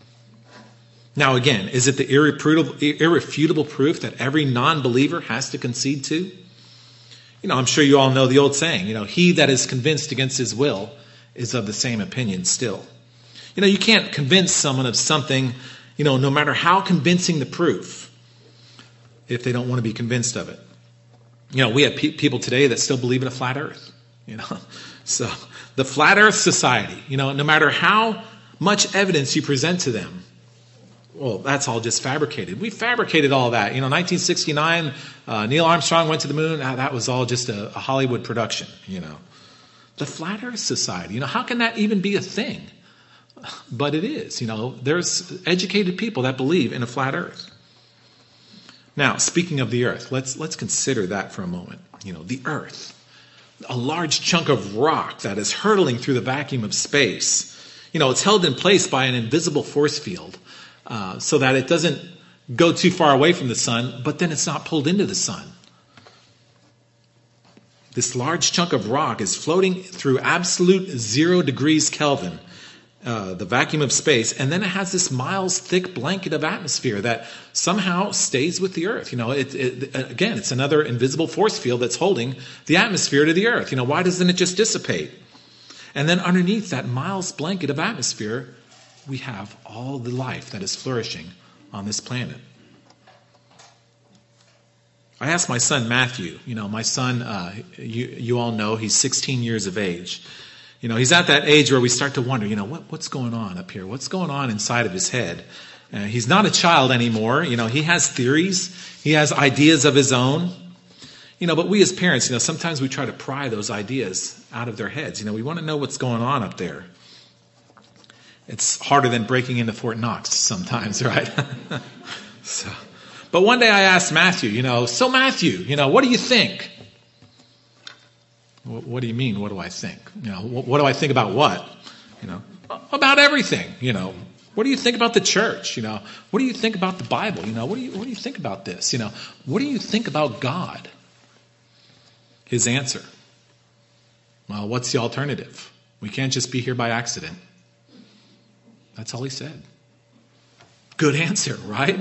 Now, again, is it the irrefutable, irrefutable proof that every non-believer has to concede to? You know, I'm sure you all know the old saying, you know, he that is convinced against his will is of the same opinion still. You know, you can't convince someone of something, you know, no matter how convincing the proof, if they don't want to be convinced of it. You know, we have pe- people today that still believe in a flat earth, you know. So the Flat Earth Society, you know, no matter how much evidence you present to them, well, that's all just fabricated. We fabricated all that. You know, nineteen sixty-nine, uh, Neil Armstrong went to the moon. Uh, that was all just a, a Hollywood production, you know. The Flat Earth Society, you know, how can that even be a thing? But it is, you know, there's educated people that believe in a flat earth. Now, speaking of the earth, let's let's consider that for a moment. You know, the earth, a large chunk of rock that is hurtling through the vacuum of space. You know, it's held in place by an invisible force field uh, so that it doesn't go too far away from the sun, but then it's not pulled into the sun. This large chunk of rock is floating through absolute zero degrees Kelvin, Uh, the vacuum of space, and then it has this miles thick blanket of atmosphere that somehow stays with the earth. You know, it, it, again, it's another invisible force field that's holding the atmosphere to the earth. You know, why doesn't it just dissipate? And then underneath that miles blanket of atmosphere, we have all the life that is flourishing on this planet. I asked my son Matthew, you know, my son, uh, you, you all know he's sixteen years of age. You know, he's at that age where we start to wonder, you know, what, what's going on up here? What's going on inside of his head? Uh, he's not a child anymore. You know, he has theories. He has ideas of his own. You know, but we as parents, you know, sometimes we try to pry those ideas out of their heads. You know, we want to know what's going on up there. It's harder than breaking into Fort Knox sometimes, right? so, but one day I asked Matthew, you know, so Matthew, you know, what do you think? What do you mean, what do I think? You know, what do I think about what? You know, about everything, you know. What do you think about the church? You know, what do you think about the Bible? You know, what do you what do you think about this? You know, what do you think about God? His answer, well, what's the alternative? We can't just be here by accident. That's all he said. Good answer, right?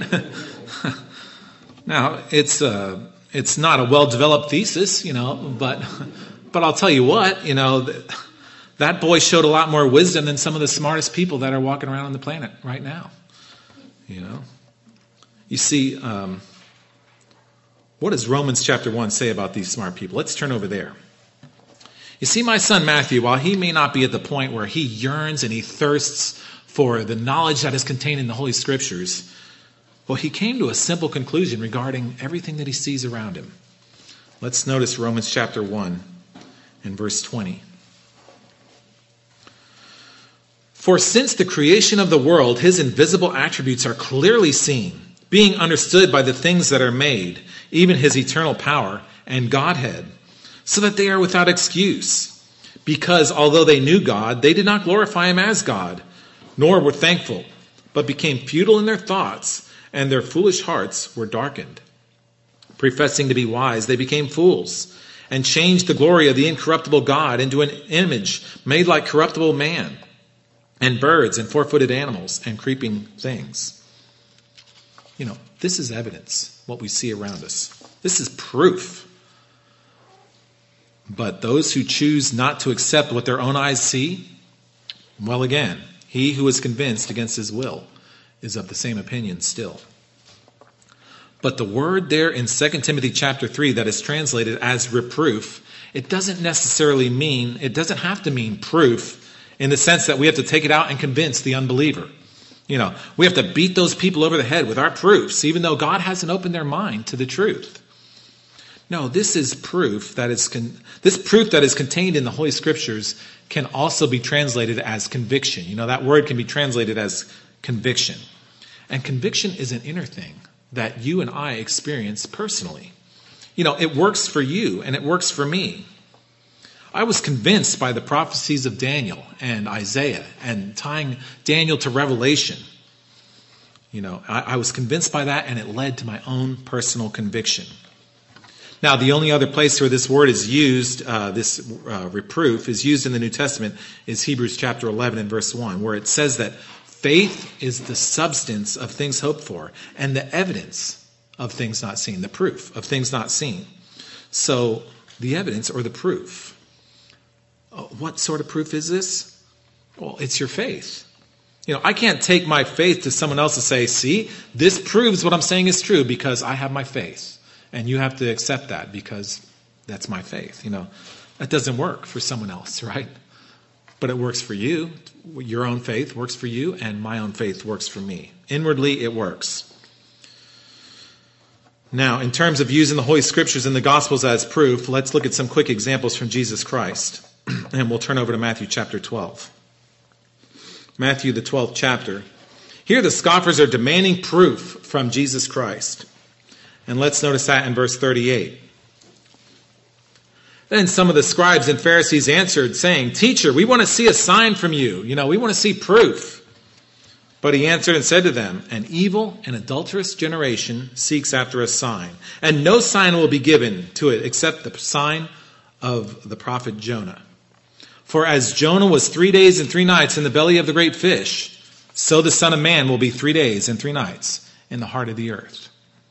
Now, it's uh, it's not a well-developed thesis, you know, but but I'll tell you what, you know, that boy showed a lot more wisdom than some of the smartest people that are walking around on the planet right now. You know, you see, um, what does Romans chapter one say about these smart people? Let's turn over there. You see, my son Matthew, while he may not be at the point where he yearns and he thirsts for the knowledge that is contained in the Holy Scriptures, well, he came to a simple conclusion regarding everything that he sees around him. Let's notice Romans chapter one and verse twenty. For since the creation of the world, his invisible attributes are clearly seen, being understood by the things that are made, even his eternal power and Godhead, so that they are without excuse. Because although they knew God, they did not glorify him as God, nor were thankful, but became futile in their thoughts, and their foolish hearts were darkened. Professing to be wise, they became fools, and changed the glory of the incorruptible God into an image made like corruptible man, and birds, and four-footed animals, and creeping things. You know, this is evidence, what we see around us. This is proof. But those who choose not to accept what their own eyes see, well, again, he who is convinced against his will is of the same opinion still. But the word there in Second Timothy chapter three that is translated as reproof, it doesn't necessarily mean, it doesn't have to mean proof in the sense that we have to take it out and convince the unbeliever. You know, we have to beat those people over the head with our proofs, even though God hasn't opened their mind to the truth. No, this is proof that is con- this proof that is contained in the Holy Scriptures can also be translated as conviction. You know, that word can be translated as conviction. And conviction is an inner thing that you and I experience personally. You know, it works for you and it works for me. I was convinced by the prophecies of Daniel and Isaiah and tying Daniel to Revelation. You know, I, I was convinced by that, and it led to my own personal conviction. Now, the only other place where this word is used, uh, this uh, reproof, is used in the New Testament is Hebrews chapter eleven and verse one, where it says that faith is the substance of things hoped for and the evidence of things not seen, the proof of things not seen. So, the evidence or the proof. What sort of proof is this? Well, it's your faith. You know, I can't take my faith to someone else and say, see, this proves what I'm saying is true because I have my faith. And you have to accept that because that's my faith. You know, that doesn't work for someone else, right? But it works for you. Your own faith works for you, and my own faith works for me. Inwardly, it works. Now, in terms of using the Holy Scriptures and the Gospels as proof, let's look at some quick examples from Jesus Christ. And we'll turn over to Matthew chapter twelve. Matthew, the twelfth chapter. Here the scoffers are demanding proof from Jesus Christ. And let's notice that in verse thirty-eight. Then some of the scribes and Pharisees answered, saying, Teacher, we want to see a sign from you. You know, we want to see proof. But he answered and said to them, An evil and adulterous generation seeks after a sign, and no sign will be given to it except the sign of the prophet Jonah. For as Jonah was three days and three nights in the belly of the great fish, so the Son of Man will be three days and three nights in the heart of the earth.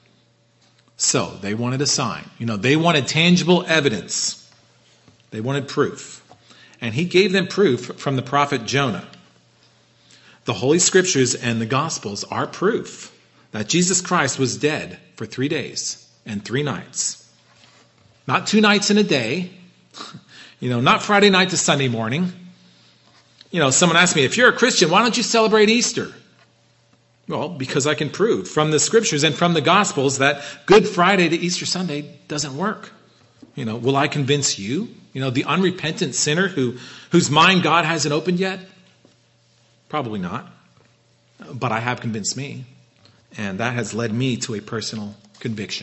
So they wanted a sign. You know, they wanted tangible evidence. They wanted proof. And he gave them proof from the prophet Jonah. The Holy Scriptures and the Gospels are proof that Jesus Christ was dead for three days and three nights. Not two nights in a day. You know, not Friday night to Sunday morning. You know, someone asked me, if you're a Christian, why don't you celebrate Easter? Well, because I can prove from the Scriptures and from the Gospels that Good Friday to Easter Sunday doesn't work. You know, will I convince you? You know, the unrepentant sinner who whose mind God hasn't opened yet? Probably not. But I have convinced me. And that has led me to a personal conviction.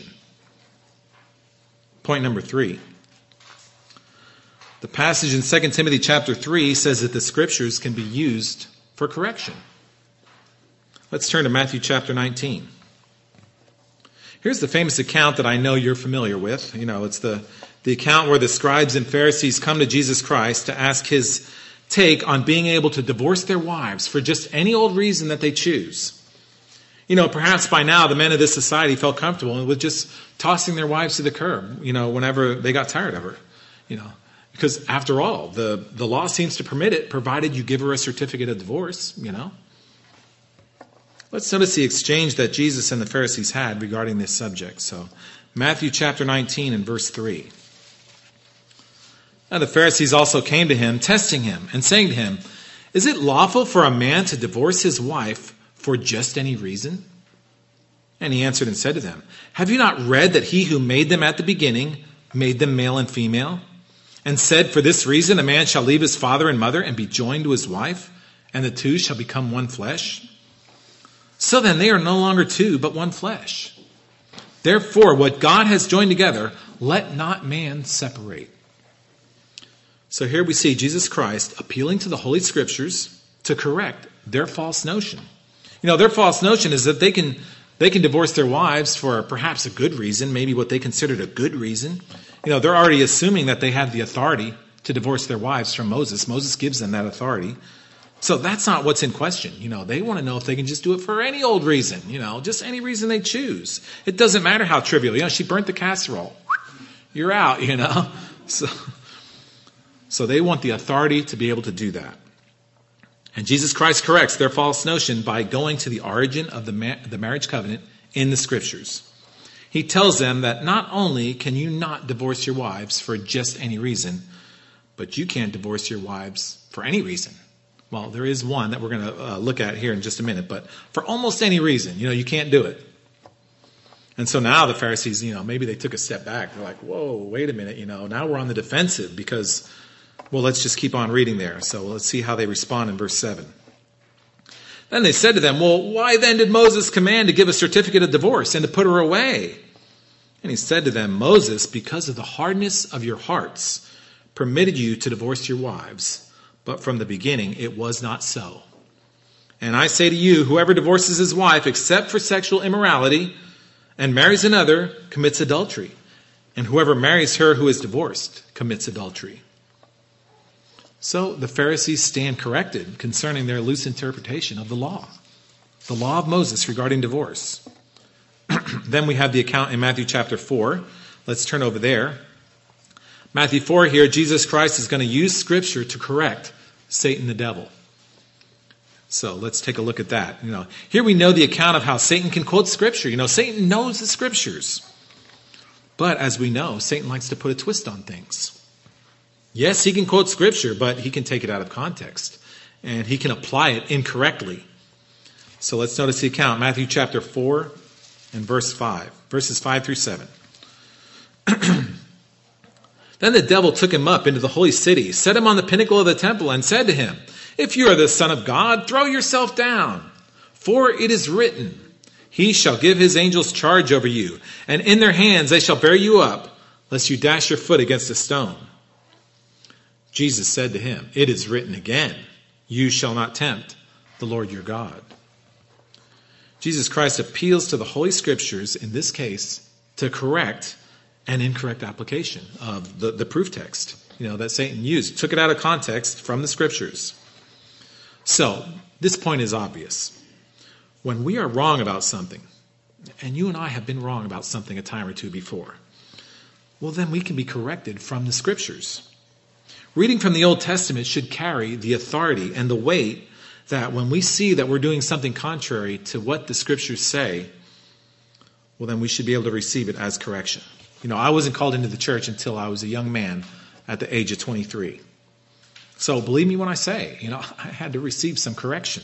Point number three. The passage in Second Timothy chapter three says that the Scriptures can be used for correction. Let's turn to Matthew chapter nineteen. Here's the famous account that I know you're familiar with. You know, it's the, the account where the scribes and Pharisees come to Jesus Christ to ask his take on being able to divorce their wives for just any old reason that they choose. You know, perhaps by now the men of this society felt comfortable with just tossing their wives to the curb, you know, whenever they got tired of her, you know. Because after all, the, the law seems to permit it, provided you give her a certificate of divorce, you know. Let's notice the exchange that Jesus and the Pharisees had regarding this subject. So, Matthew chapter nineteen and verse three. Now the Pharisees also came to him, testing him, and saying to him, Is it lawful for a man to divorce his wife for just any reason? And he answered and said to them, Have you not read that he who made them at the beginning made them male and female? And said, For this reason a man shall leave his father and mother and be joined to his wife, and the two shall become one flesh? So then they are no longer two, but one flesh. Therefore, what God has joined together, let not man separate. So here we see Jesus Christ appealing to the Holy Scriptures to correct their false notion. You know, their false notion is that they can they can divorce their wives for perhaps a good reason, maybe what they considered a good reason. You know, they're already assuming that they have the authority to divorce their wives from Moses. Moses gives them that authority. So that's not what's in question. You know, they want to know if they can just do it for any old reason, you know, just any reason they choose. It doesn't matter how trivial. You know, she burnt the casserole. You're out, you know. So, so they want the authority to be able to do that. And Jesus Christ corrects their false notion by going to the origin of the, ma- the marriage covenant in the Scriptures. He tells them that not only can you not divorce your wives for just any reason, but you can't divorce your wives for any reason. Well, there is one that we're going to uh, look at here in just a minute, but for almost any reason, you know, you can't do it. And so now the Pharisees, you know, maybe they took a step back. They're like, whoa, wait a minute, you know, now we're on the defensive because, well, let's just keep on reading there. So let's see how they respond in verse seven. Then they said to them, well, why then did Moses command to give a certificate of divorce and to put her away? And he said to them, Moses, because of the hardness of your hearts, permitted you to divorce your wives. But from the beginning, it was not so. And I say to you, whoever divorces his wife except for sexual immorality and marries another commits adultery. And whoever marries her who is divorced commits adultery. So the Pharisees stand corrected concerning their loose interpretation of the law, the law of Moses regarding divorce. Then we have the account in Matthew chapter four. Let's turn over there. Matthew four here, Jesus Christ is going to use Scripture to correct Satan the devil. So let's take a look at that. You know, here we know the account of how Satan can quote Scripture. You know, Satan knows the Scriptures. But as we know, Satan likes to put a twist on things. Yes, he can quote Scripture, but he can take it out of context. And he can apply it incorrectly. So let's notice the account. Matthew chapter four and verse five. Verses five through seven. Then the devil took him up into the holy city, set him on the pinnacle of the temple, and said to him, if you are the Son of God, throw yourself down. For it is written, he shall give his angels charge over you, and in their hands they shall bear you up, lest you dash your foot against a stone. Jesus said to him, it is written again, you shall not tempt the Lord your God. Jesus Christ appeals to the Holy Scriptures, in this case, to correct an incorrect application of the, the proof text, you know, that Satan used. Took it out of context from the Scriptures. So, this point is obvious. When we are wrong about something, and you and I have been wrong about something a time or two before, well, then we can be corrected from the Scriptures. Reading from the Old Testament should carry the authority and the weight that when we see that we're doing something contrary to what the Scriptures say, well, then we should be able to receive it as correction. You know, I wasn't called into the church until I was a young man at the age of twenty-three. So believe me when I say, you know, I had to receive some correction.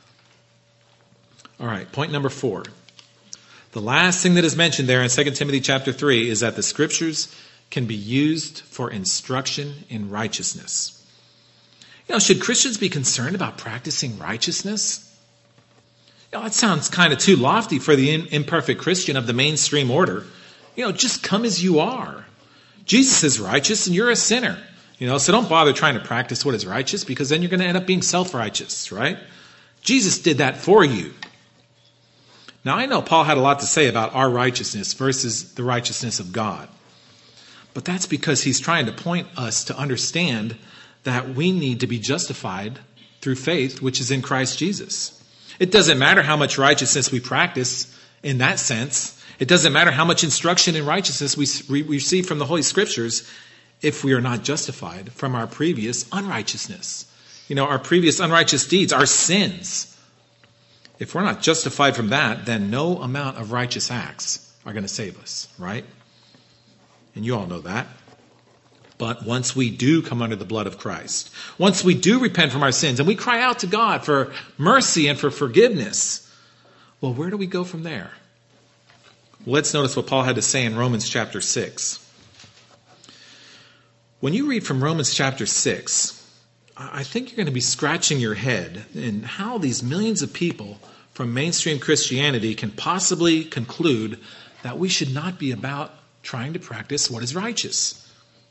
All right, point number four. The last thing that is mentioned there in Second Timothy chapter three is that the Scriptures can be used for instruction in righteousness. You know, should Christians be concerned about practicing righteousness? You know, that sounds kind of too lofty for the imperfect Christian of the mainstream order. You know, just come as you are. Jesus is righteous and you're a sinner. You know, so don't bother trying to practice what is righteous because then you're going to end up being self-righteous, right? Jesus did that for you. Now, I know Paul had a lot to say about our righteousness versus the righteousness of God. But that's because he's trying to point us to understand that we need to be justified through faith, which is in Christ Jesus. It doesn't matter how much righteousness we practice in that sense. It doesn't matter how much instruction in righteousness we receive from the Holy Scriptures if we are not justified from our previous unrighteousness. You know, our previous unrighteous deeds, our sins. If we're not justified from that, then no amount of righteous acts are going to save us, right? And you all know that. But once we do come under the blood of Christ, once we do repent from our sins and we cry out to God for mercy and for forgiveness, well, where do we go from there? Well, let's notice what Paul had to say in Romans chapter six. When you read from Romans chapter six, I think you're going to be scratching your head in how these millions of people from mainstream Christianity can possibly conclude that we should not be about trying to practice what is righteous.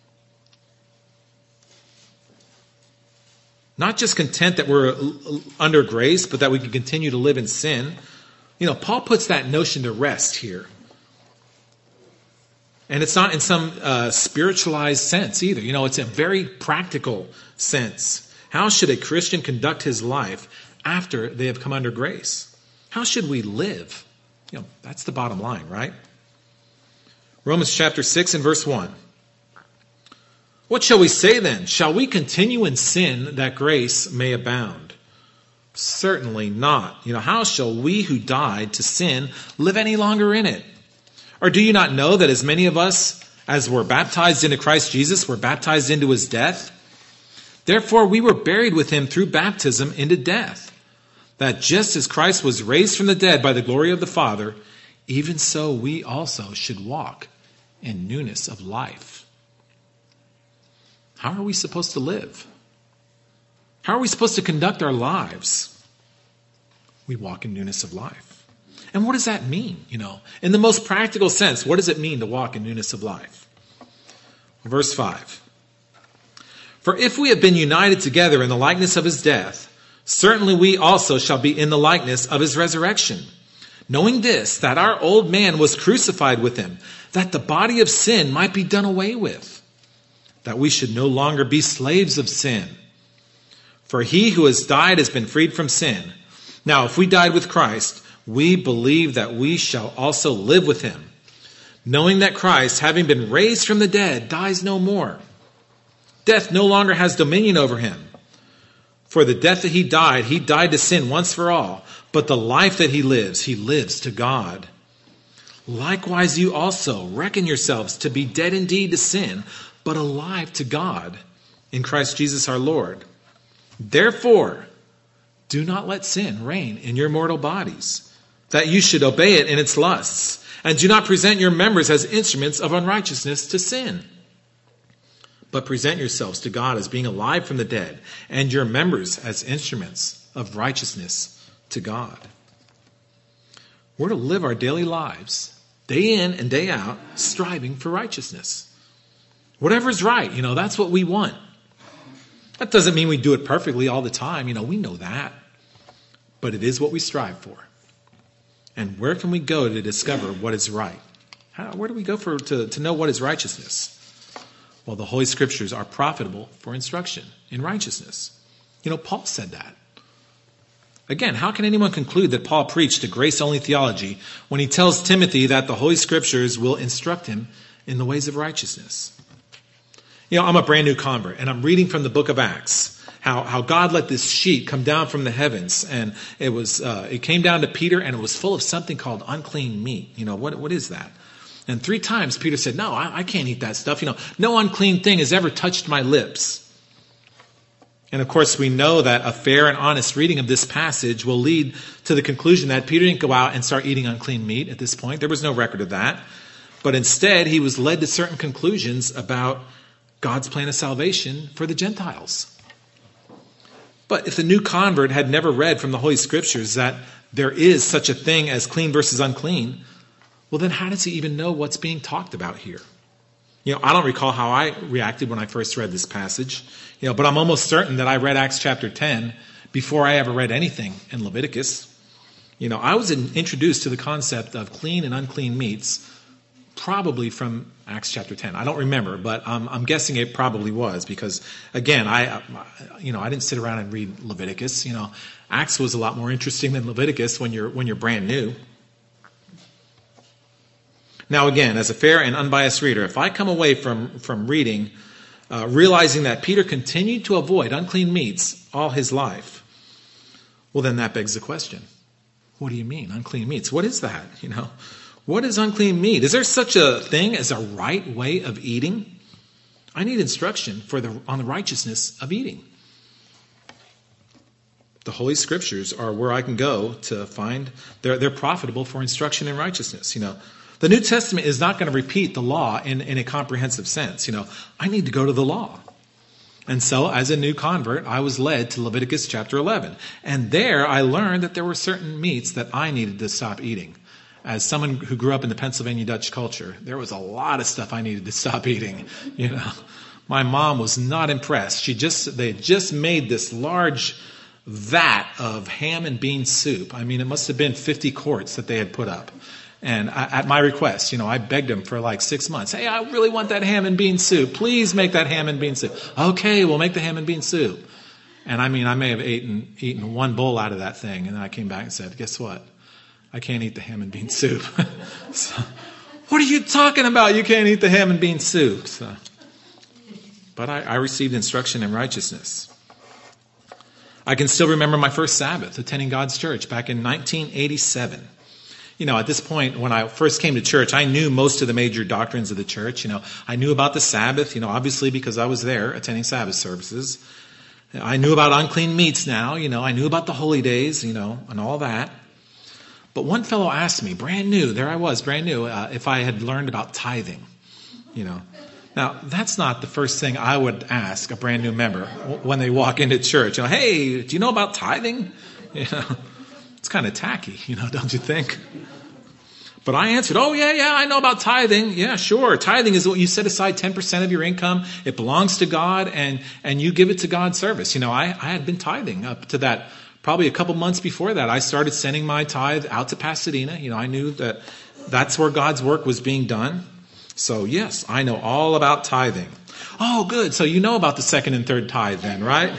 Not just content that we're under grace, but that we can continue to live in sin. You know, Paul puts that notion to rest here. And it's not in some uh, spiritualized sense either. You know, it's a very practical sense. How should a Christian conduct his life after they have come under grace? How should we live? You know, that's the bottom line, right? Romans chapter six and verse one. What shall we say then? Shall we continue in sin that grace may abound? Certainly not. You know, how shall we who died to sin live any longer in it? Or do you not know that as many of us as were baptized into Christ Jesus were baptized into his death? Therefore we were buried with him through baptism into death, that just as Christ was raised from the dead by the glory of the Father, even so we also should walk in newness of life. How are we supposed to live? How are we supposed to conduct our lives? We walk in newness of life. And what does that mean? You know, in the most practical sense, what does it mean to walk in newness of life? Verse five. For if we have been united together in the likeness of his death, certainly we also shall be in the likeness of his resurrection. Knowing this, that our old man was crucified with him, that the body of sin might be done away with, that we should no longer be slaves of sin. For he who has died has been freed from sin. Now, if we died with Christ, we believe that we shall also live with him, knowing that Christ, having been raised from the dead, dies no more. Death no longer has dominion over him. For the death that he died, he died to sin once for all. But the life that he lives, he lives to God. Likewise, you also reckon yourselves to be dead indeed to sin, but alive to God in Christ Jesus our Lord. Therefore, do not let sin reign in your mortal bodies, that you should obey it in its lusts, and do not present your members as instruments of unrighteousness to sin, but present yourselves to God as being alive from the dead, and your members as instruments of righteousness to God. We're to live our daily lives, day in and day out, striving for righteousness. Whatever's right, you know, that's what we want. That doesn't mean we do it perfectly all the time. You know, we know that. But it is what we strive for. And where can we go to discover what is right? How, where do we go for to, to know what is righteousness? Well, the Holy Scriptures are profitable for instruction in righteousness. You know, Paul said that. Again, how can anyone conclude that Paul preached a grace-only theology when he tells Timothy that the Holy Scriptures will instruct him in the ways of righteousness? You know, I'm a brand new convert, and I'm reading from the book of Acts, how, how God let this sheet come down from the heavens, and it was uh, it came down to Peter, and it was full of something called unclean meat. You know, what what is that? And three times Peter said, no, I, I can't eat that stuff. You know, no unclean thing has ever touched my lips. And of course, we know that a fair and honest reading of this passage will lead to the conclusion that Peter didn't go out and start eating unclean meat at this point. There was no record of that. But instead, he was led to certain conclusions about God's plan of salvation for the Gentiles. But if the new convert had never read from the Holy Scriptures that there is such a thing as clean versus unclean, well, then how does he even know what's being talked about here? You know, I don't recall how I reacted when I first read this passage, you know, but I'm almost certain that I read Acts chapter ten before I ever read anything in Leviticus. You know, I was in, introduced to the concept of clean and unclean meats probably from Acts chapter ten. I don't remember, but um, I'm guessing it probably was because, again, I, you know, I didn't sit around and read Leviticus. You know, Acts was a lot more interesting than Leviticus when you're when you're brand new. Now, again, as a fair and unbiased reader, if I come away from from reading, uh, realizing that Peter continued to avoid unclean meats all his life, well, then that begs the question: what do you mean, unclean meats? What is that? You know. What is unclean meat? Is there such a thing as a right way of eating? I need instruction for the on the righteousness of eating. The Holy Scriptures are where I can go to find they're they're profitable for instruction in righteousness. You know, the New Testament is not going to repeat the law in, in a comprehensive sense. You know, I need to go to the law. And so, as a new convert, I was led to Leviticus chapter eleven. And there I learned that there were certain meats that I needed to stop eating. As someone who grew up in the Pennsylvania Dutch culture, there was a lot of stuff I needed to stop eating. You know, my mom was not impressed. She just, they had just made this large vat of ham and bean soup. I mean, it must have been fifty quarts that they had put up. And I, at my request, you know, I begged them for like six months. Hey, I really want that ham and bean soup. Please make that ham and bean soup. Okay, we'll make the ham and bean soup. And I mean, I may have eaten, eaten one bowl out of that thing. And then I came back and said, guess what? I can't eat the ham and bean soup. So, what are you talking about? You can't eat the ham and bean soup. So, but I, I received instruction in righteousness. I can still remember my first Sabbath attending God's church back in nineteen eighty-seven. You know, at this point, when I first came to church, I knew most of the major doctrines of the church. You know, I knew about the Sabbath, you know, obviously because I was there attending Sabbath services. I knew about unclean meats now, you know, I knew about the holy days, you know, and all that. But one fellow asked me, brand new, there I was, brand new, uh, if I had learned about tithing, you know. Now, that's not the first thing I would ask a brand new member when they walk into church. You know, hey, do you know about tithing? You know. It's kind of tacky, you know, don't you think? But I answered, oh, yeah, yeah, I know about tithing. Yeah, sure. Tithing is what you set aside ten percent of your income. It belongs to God, and, and you give it to God's service. You know, I, I had been tithing up to that. Probably a couple months before that, I started sending my tithe out to Pasadena. You know, I knew that that's where God's work was being done. So, yes, I know all about tithing. Oh, good. So you know about the second and third tithe then, right?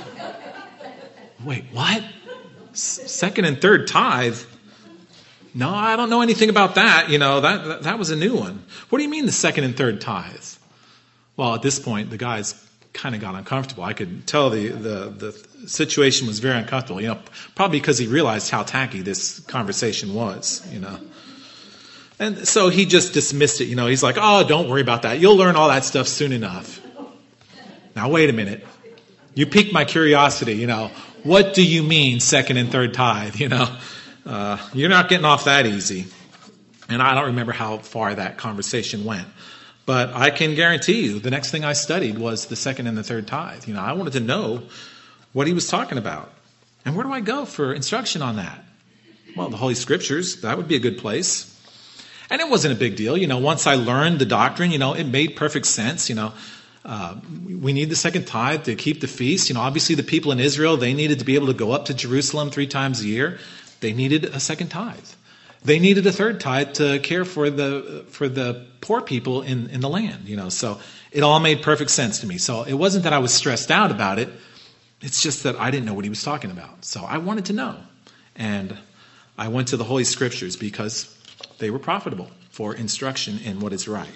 Wait, what? Second and third tithe? No, I don't know anything about that. You know, that, that that was a new one. What do you mean the second and third tithe? Well, at this point, the guys kind of got uncomfortable. I could tell the, the, the situation was very uncomfortable, you know, probably because he realized how tacky this conversation was, you know. And so he just dismissed it, you know. He's like, oh, don't worry about that. You'll learn all that stuff soon enough. Now, wait a minute. You piqued my curiosity, you know. What do you mean second and third tithe, you know? Uh, you're not getting off that easy. And I don't remember how far that conversation went. But I can guarantee you the next thing I studied was the second and the third tithe. You know, I wanted to know what he was talking about. And where do I go for instruction on that? Well, the Holy Scriptures, that would be a good place. And it wasn't a big deal. You know, once I learned the doctrine, you know, it made perfect sense, you know. Uh, we need the second tithe to keep the feast. You know, obviously the people in Israel, they needed to be able to go up to Jerusalem three times a year. They needed a second tithe. They needed a third tithe to care for the for the poor people in, in the land. You know, so it all made perfect sense to me. So it wasn't that I was stressed out about it. It's just that I didn't know what he was talking about. So I wanted to know. And I went to the Holy Scriptures because they were profitable for instruction in what is right.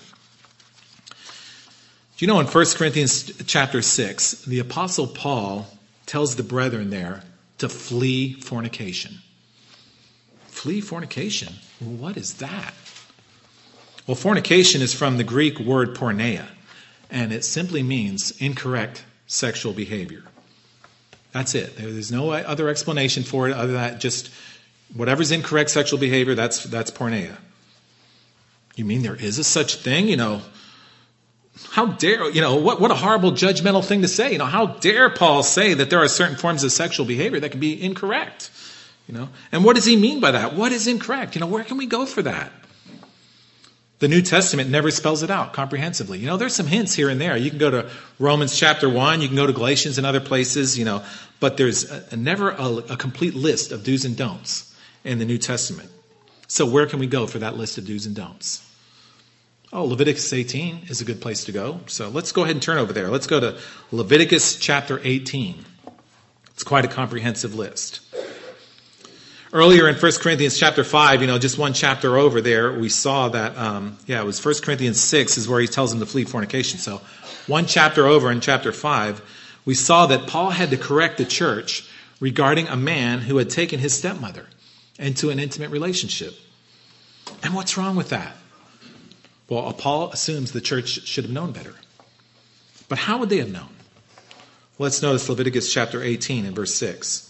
Do you know in First Corinthians chapter six, the Apostle Paul tells the brethren there to flee fornication. Flee fornication? What is that? Well, fornication is from the Greek word porneia, and it simply means incorrect sexual behavior. That's it. There's no other explanation for it other than that just whatever's incorrect sexual behavior, that's that's porneia. You mean there is a such thing? You know, how dare, you know, what, what a horrible judgmental thing to say. You know, how dare Paul say that there are certain forms of sexual behavior that can be incorrect? You know, and what does he mean by that? What is incorrect? You know, where can we go for that? The New Testament never spells it out comprehensively. You know, there's some hints here and there. You can go to Romans chapter one, you can go to Galatians and other places, you know, but there's a, a never a, a complete list of do's and don'ts in the New Testament. So where can we go for that list of do's and don'ts? Oh, Leviticus eighteen is a good place to go. So let's go ahead and turn over there. Let's go to Leviticus chapter eighteen. It's quite a comprehensive list. Earlier in First Corinthians chapter five, you know, just one chapter over there, we saw that, um, yeah, it was First Corinthians six is where he tells them to flee fornication. So one chapter over in chapter five, we saw that Paul had to correct the church regarding a man who had taken his stepmother into an intimate relationship. And what's wrong with that? Well, Paul assumes the church should have known better. But how would they have known? Let's notice Leviticus chapter eighteen and verse six.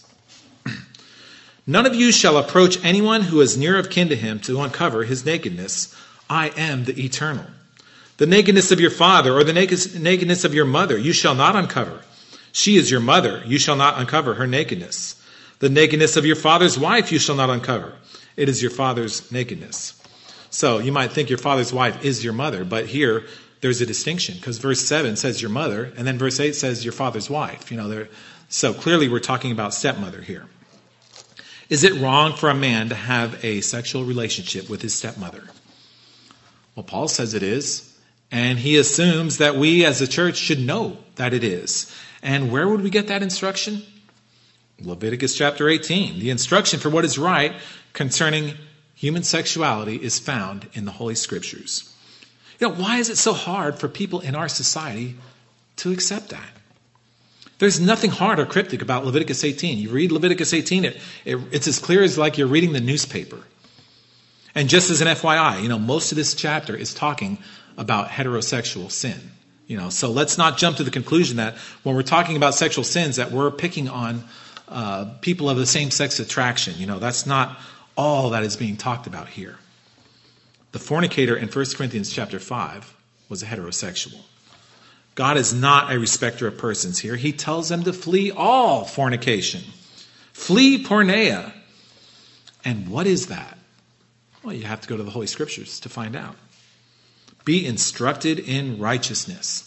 None of you shall approach anyone who is near of kin to him to uncover his nakedness. I am the Eternal. The nakedness of your father or the nakedness of your mother you shall not uncover. She is your mother. You shall not uncover her nakedness. The nakedness of your father's wife you shall not uncover. It is your father's nakedness. So you might think your father's wife is your mother, but here there's a distinction because verse seven says your mother, and then verse eight says your father's wife. You know, there. So clearly we're talking about stepmother here. Is it wrong for a man to have a sexual relationship with his stepmother? Well, Paul says it is. And he assumes that we as a church should know that it is. And where would we get that instruction? Leviticus chapter eighteen. The instruction for what is right concerning human sexuality is found in the Holy Scriptures. You know, why is it so hard for people in our society to accept that? There's nothing hard or cryptic about Leviticus eighteen. You read Leviticus eighteen, it, it, it's as clear as like you're reading the newspaper. And just as an F Y I, you know, most of this chapter is talking about heterosexual sin. You know, so let's not jump to the conclusion that when we're talking about sexual sins that we're picking on uh, people of the same sex attraction. You know, that's not all that is being talked about here. The fornicator in First Corinthians chapter five was a heterosexual. God is not a respecter of persons here. He tells them to flee all fornication. Flee porneia. And what is that? Well, you have to go to the Holy Scriptures to find out. Be instructed in righteousness.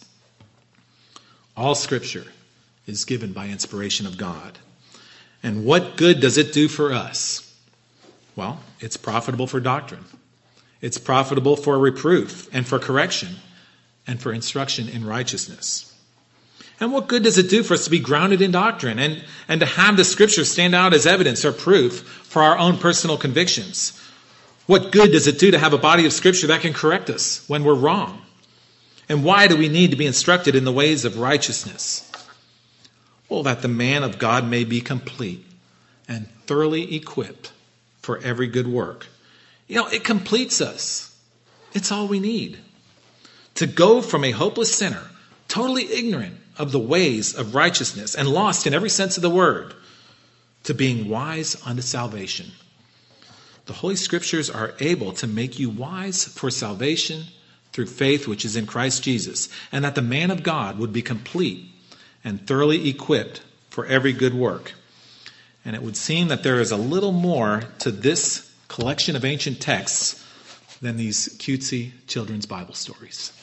All Scripture is given by inspiration of God. And what good does it do for us? Well, it's profitable for doctrine. It's profitable for reproof and for correction and for instruction in righteousness. And what good does it do for us to be grounded in doctrine and, and to have the Scriptures stand out as evidence or proof for our own personal convictions? What good does it do to have a body of Scripture that can correct us when we're wrong? And why do we need to be instructed in the ways of righteousness? Well, that the man of God may be complete and thoroughly equipped for every good work. You know, it completes us. It's all we need. To go from a hopeless sinner, totally ignorant of the ways of righteousness and lost in every sense of the word, to being wise unto salvation. The Holy Scriptures are able to make you wise for salvation through faith which is in Christ Jesus, and that the man of God would be complete and thoroughly equipped for every good work. And it would seem that there is a little more to this collection of ancient texts than these cutesy children's Bible stories.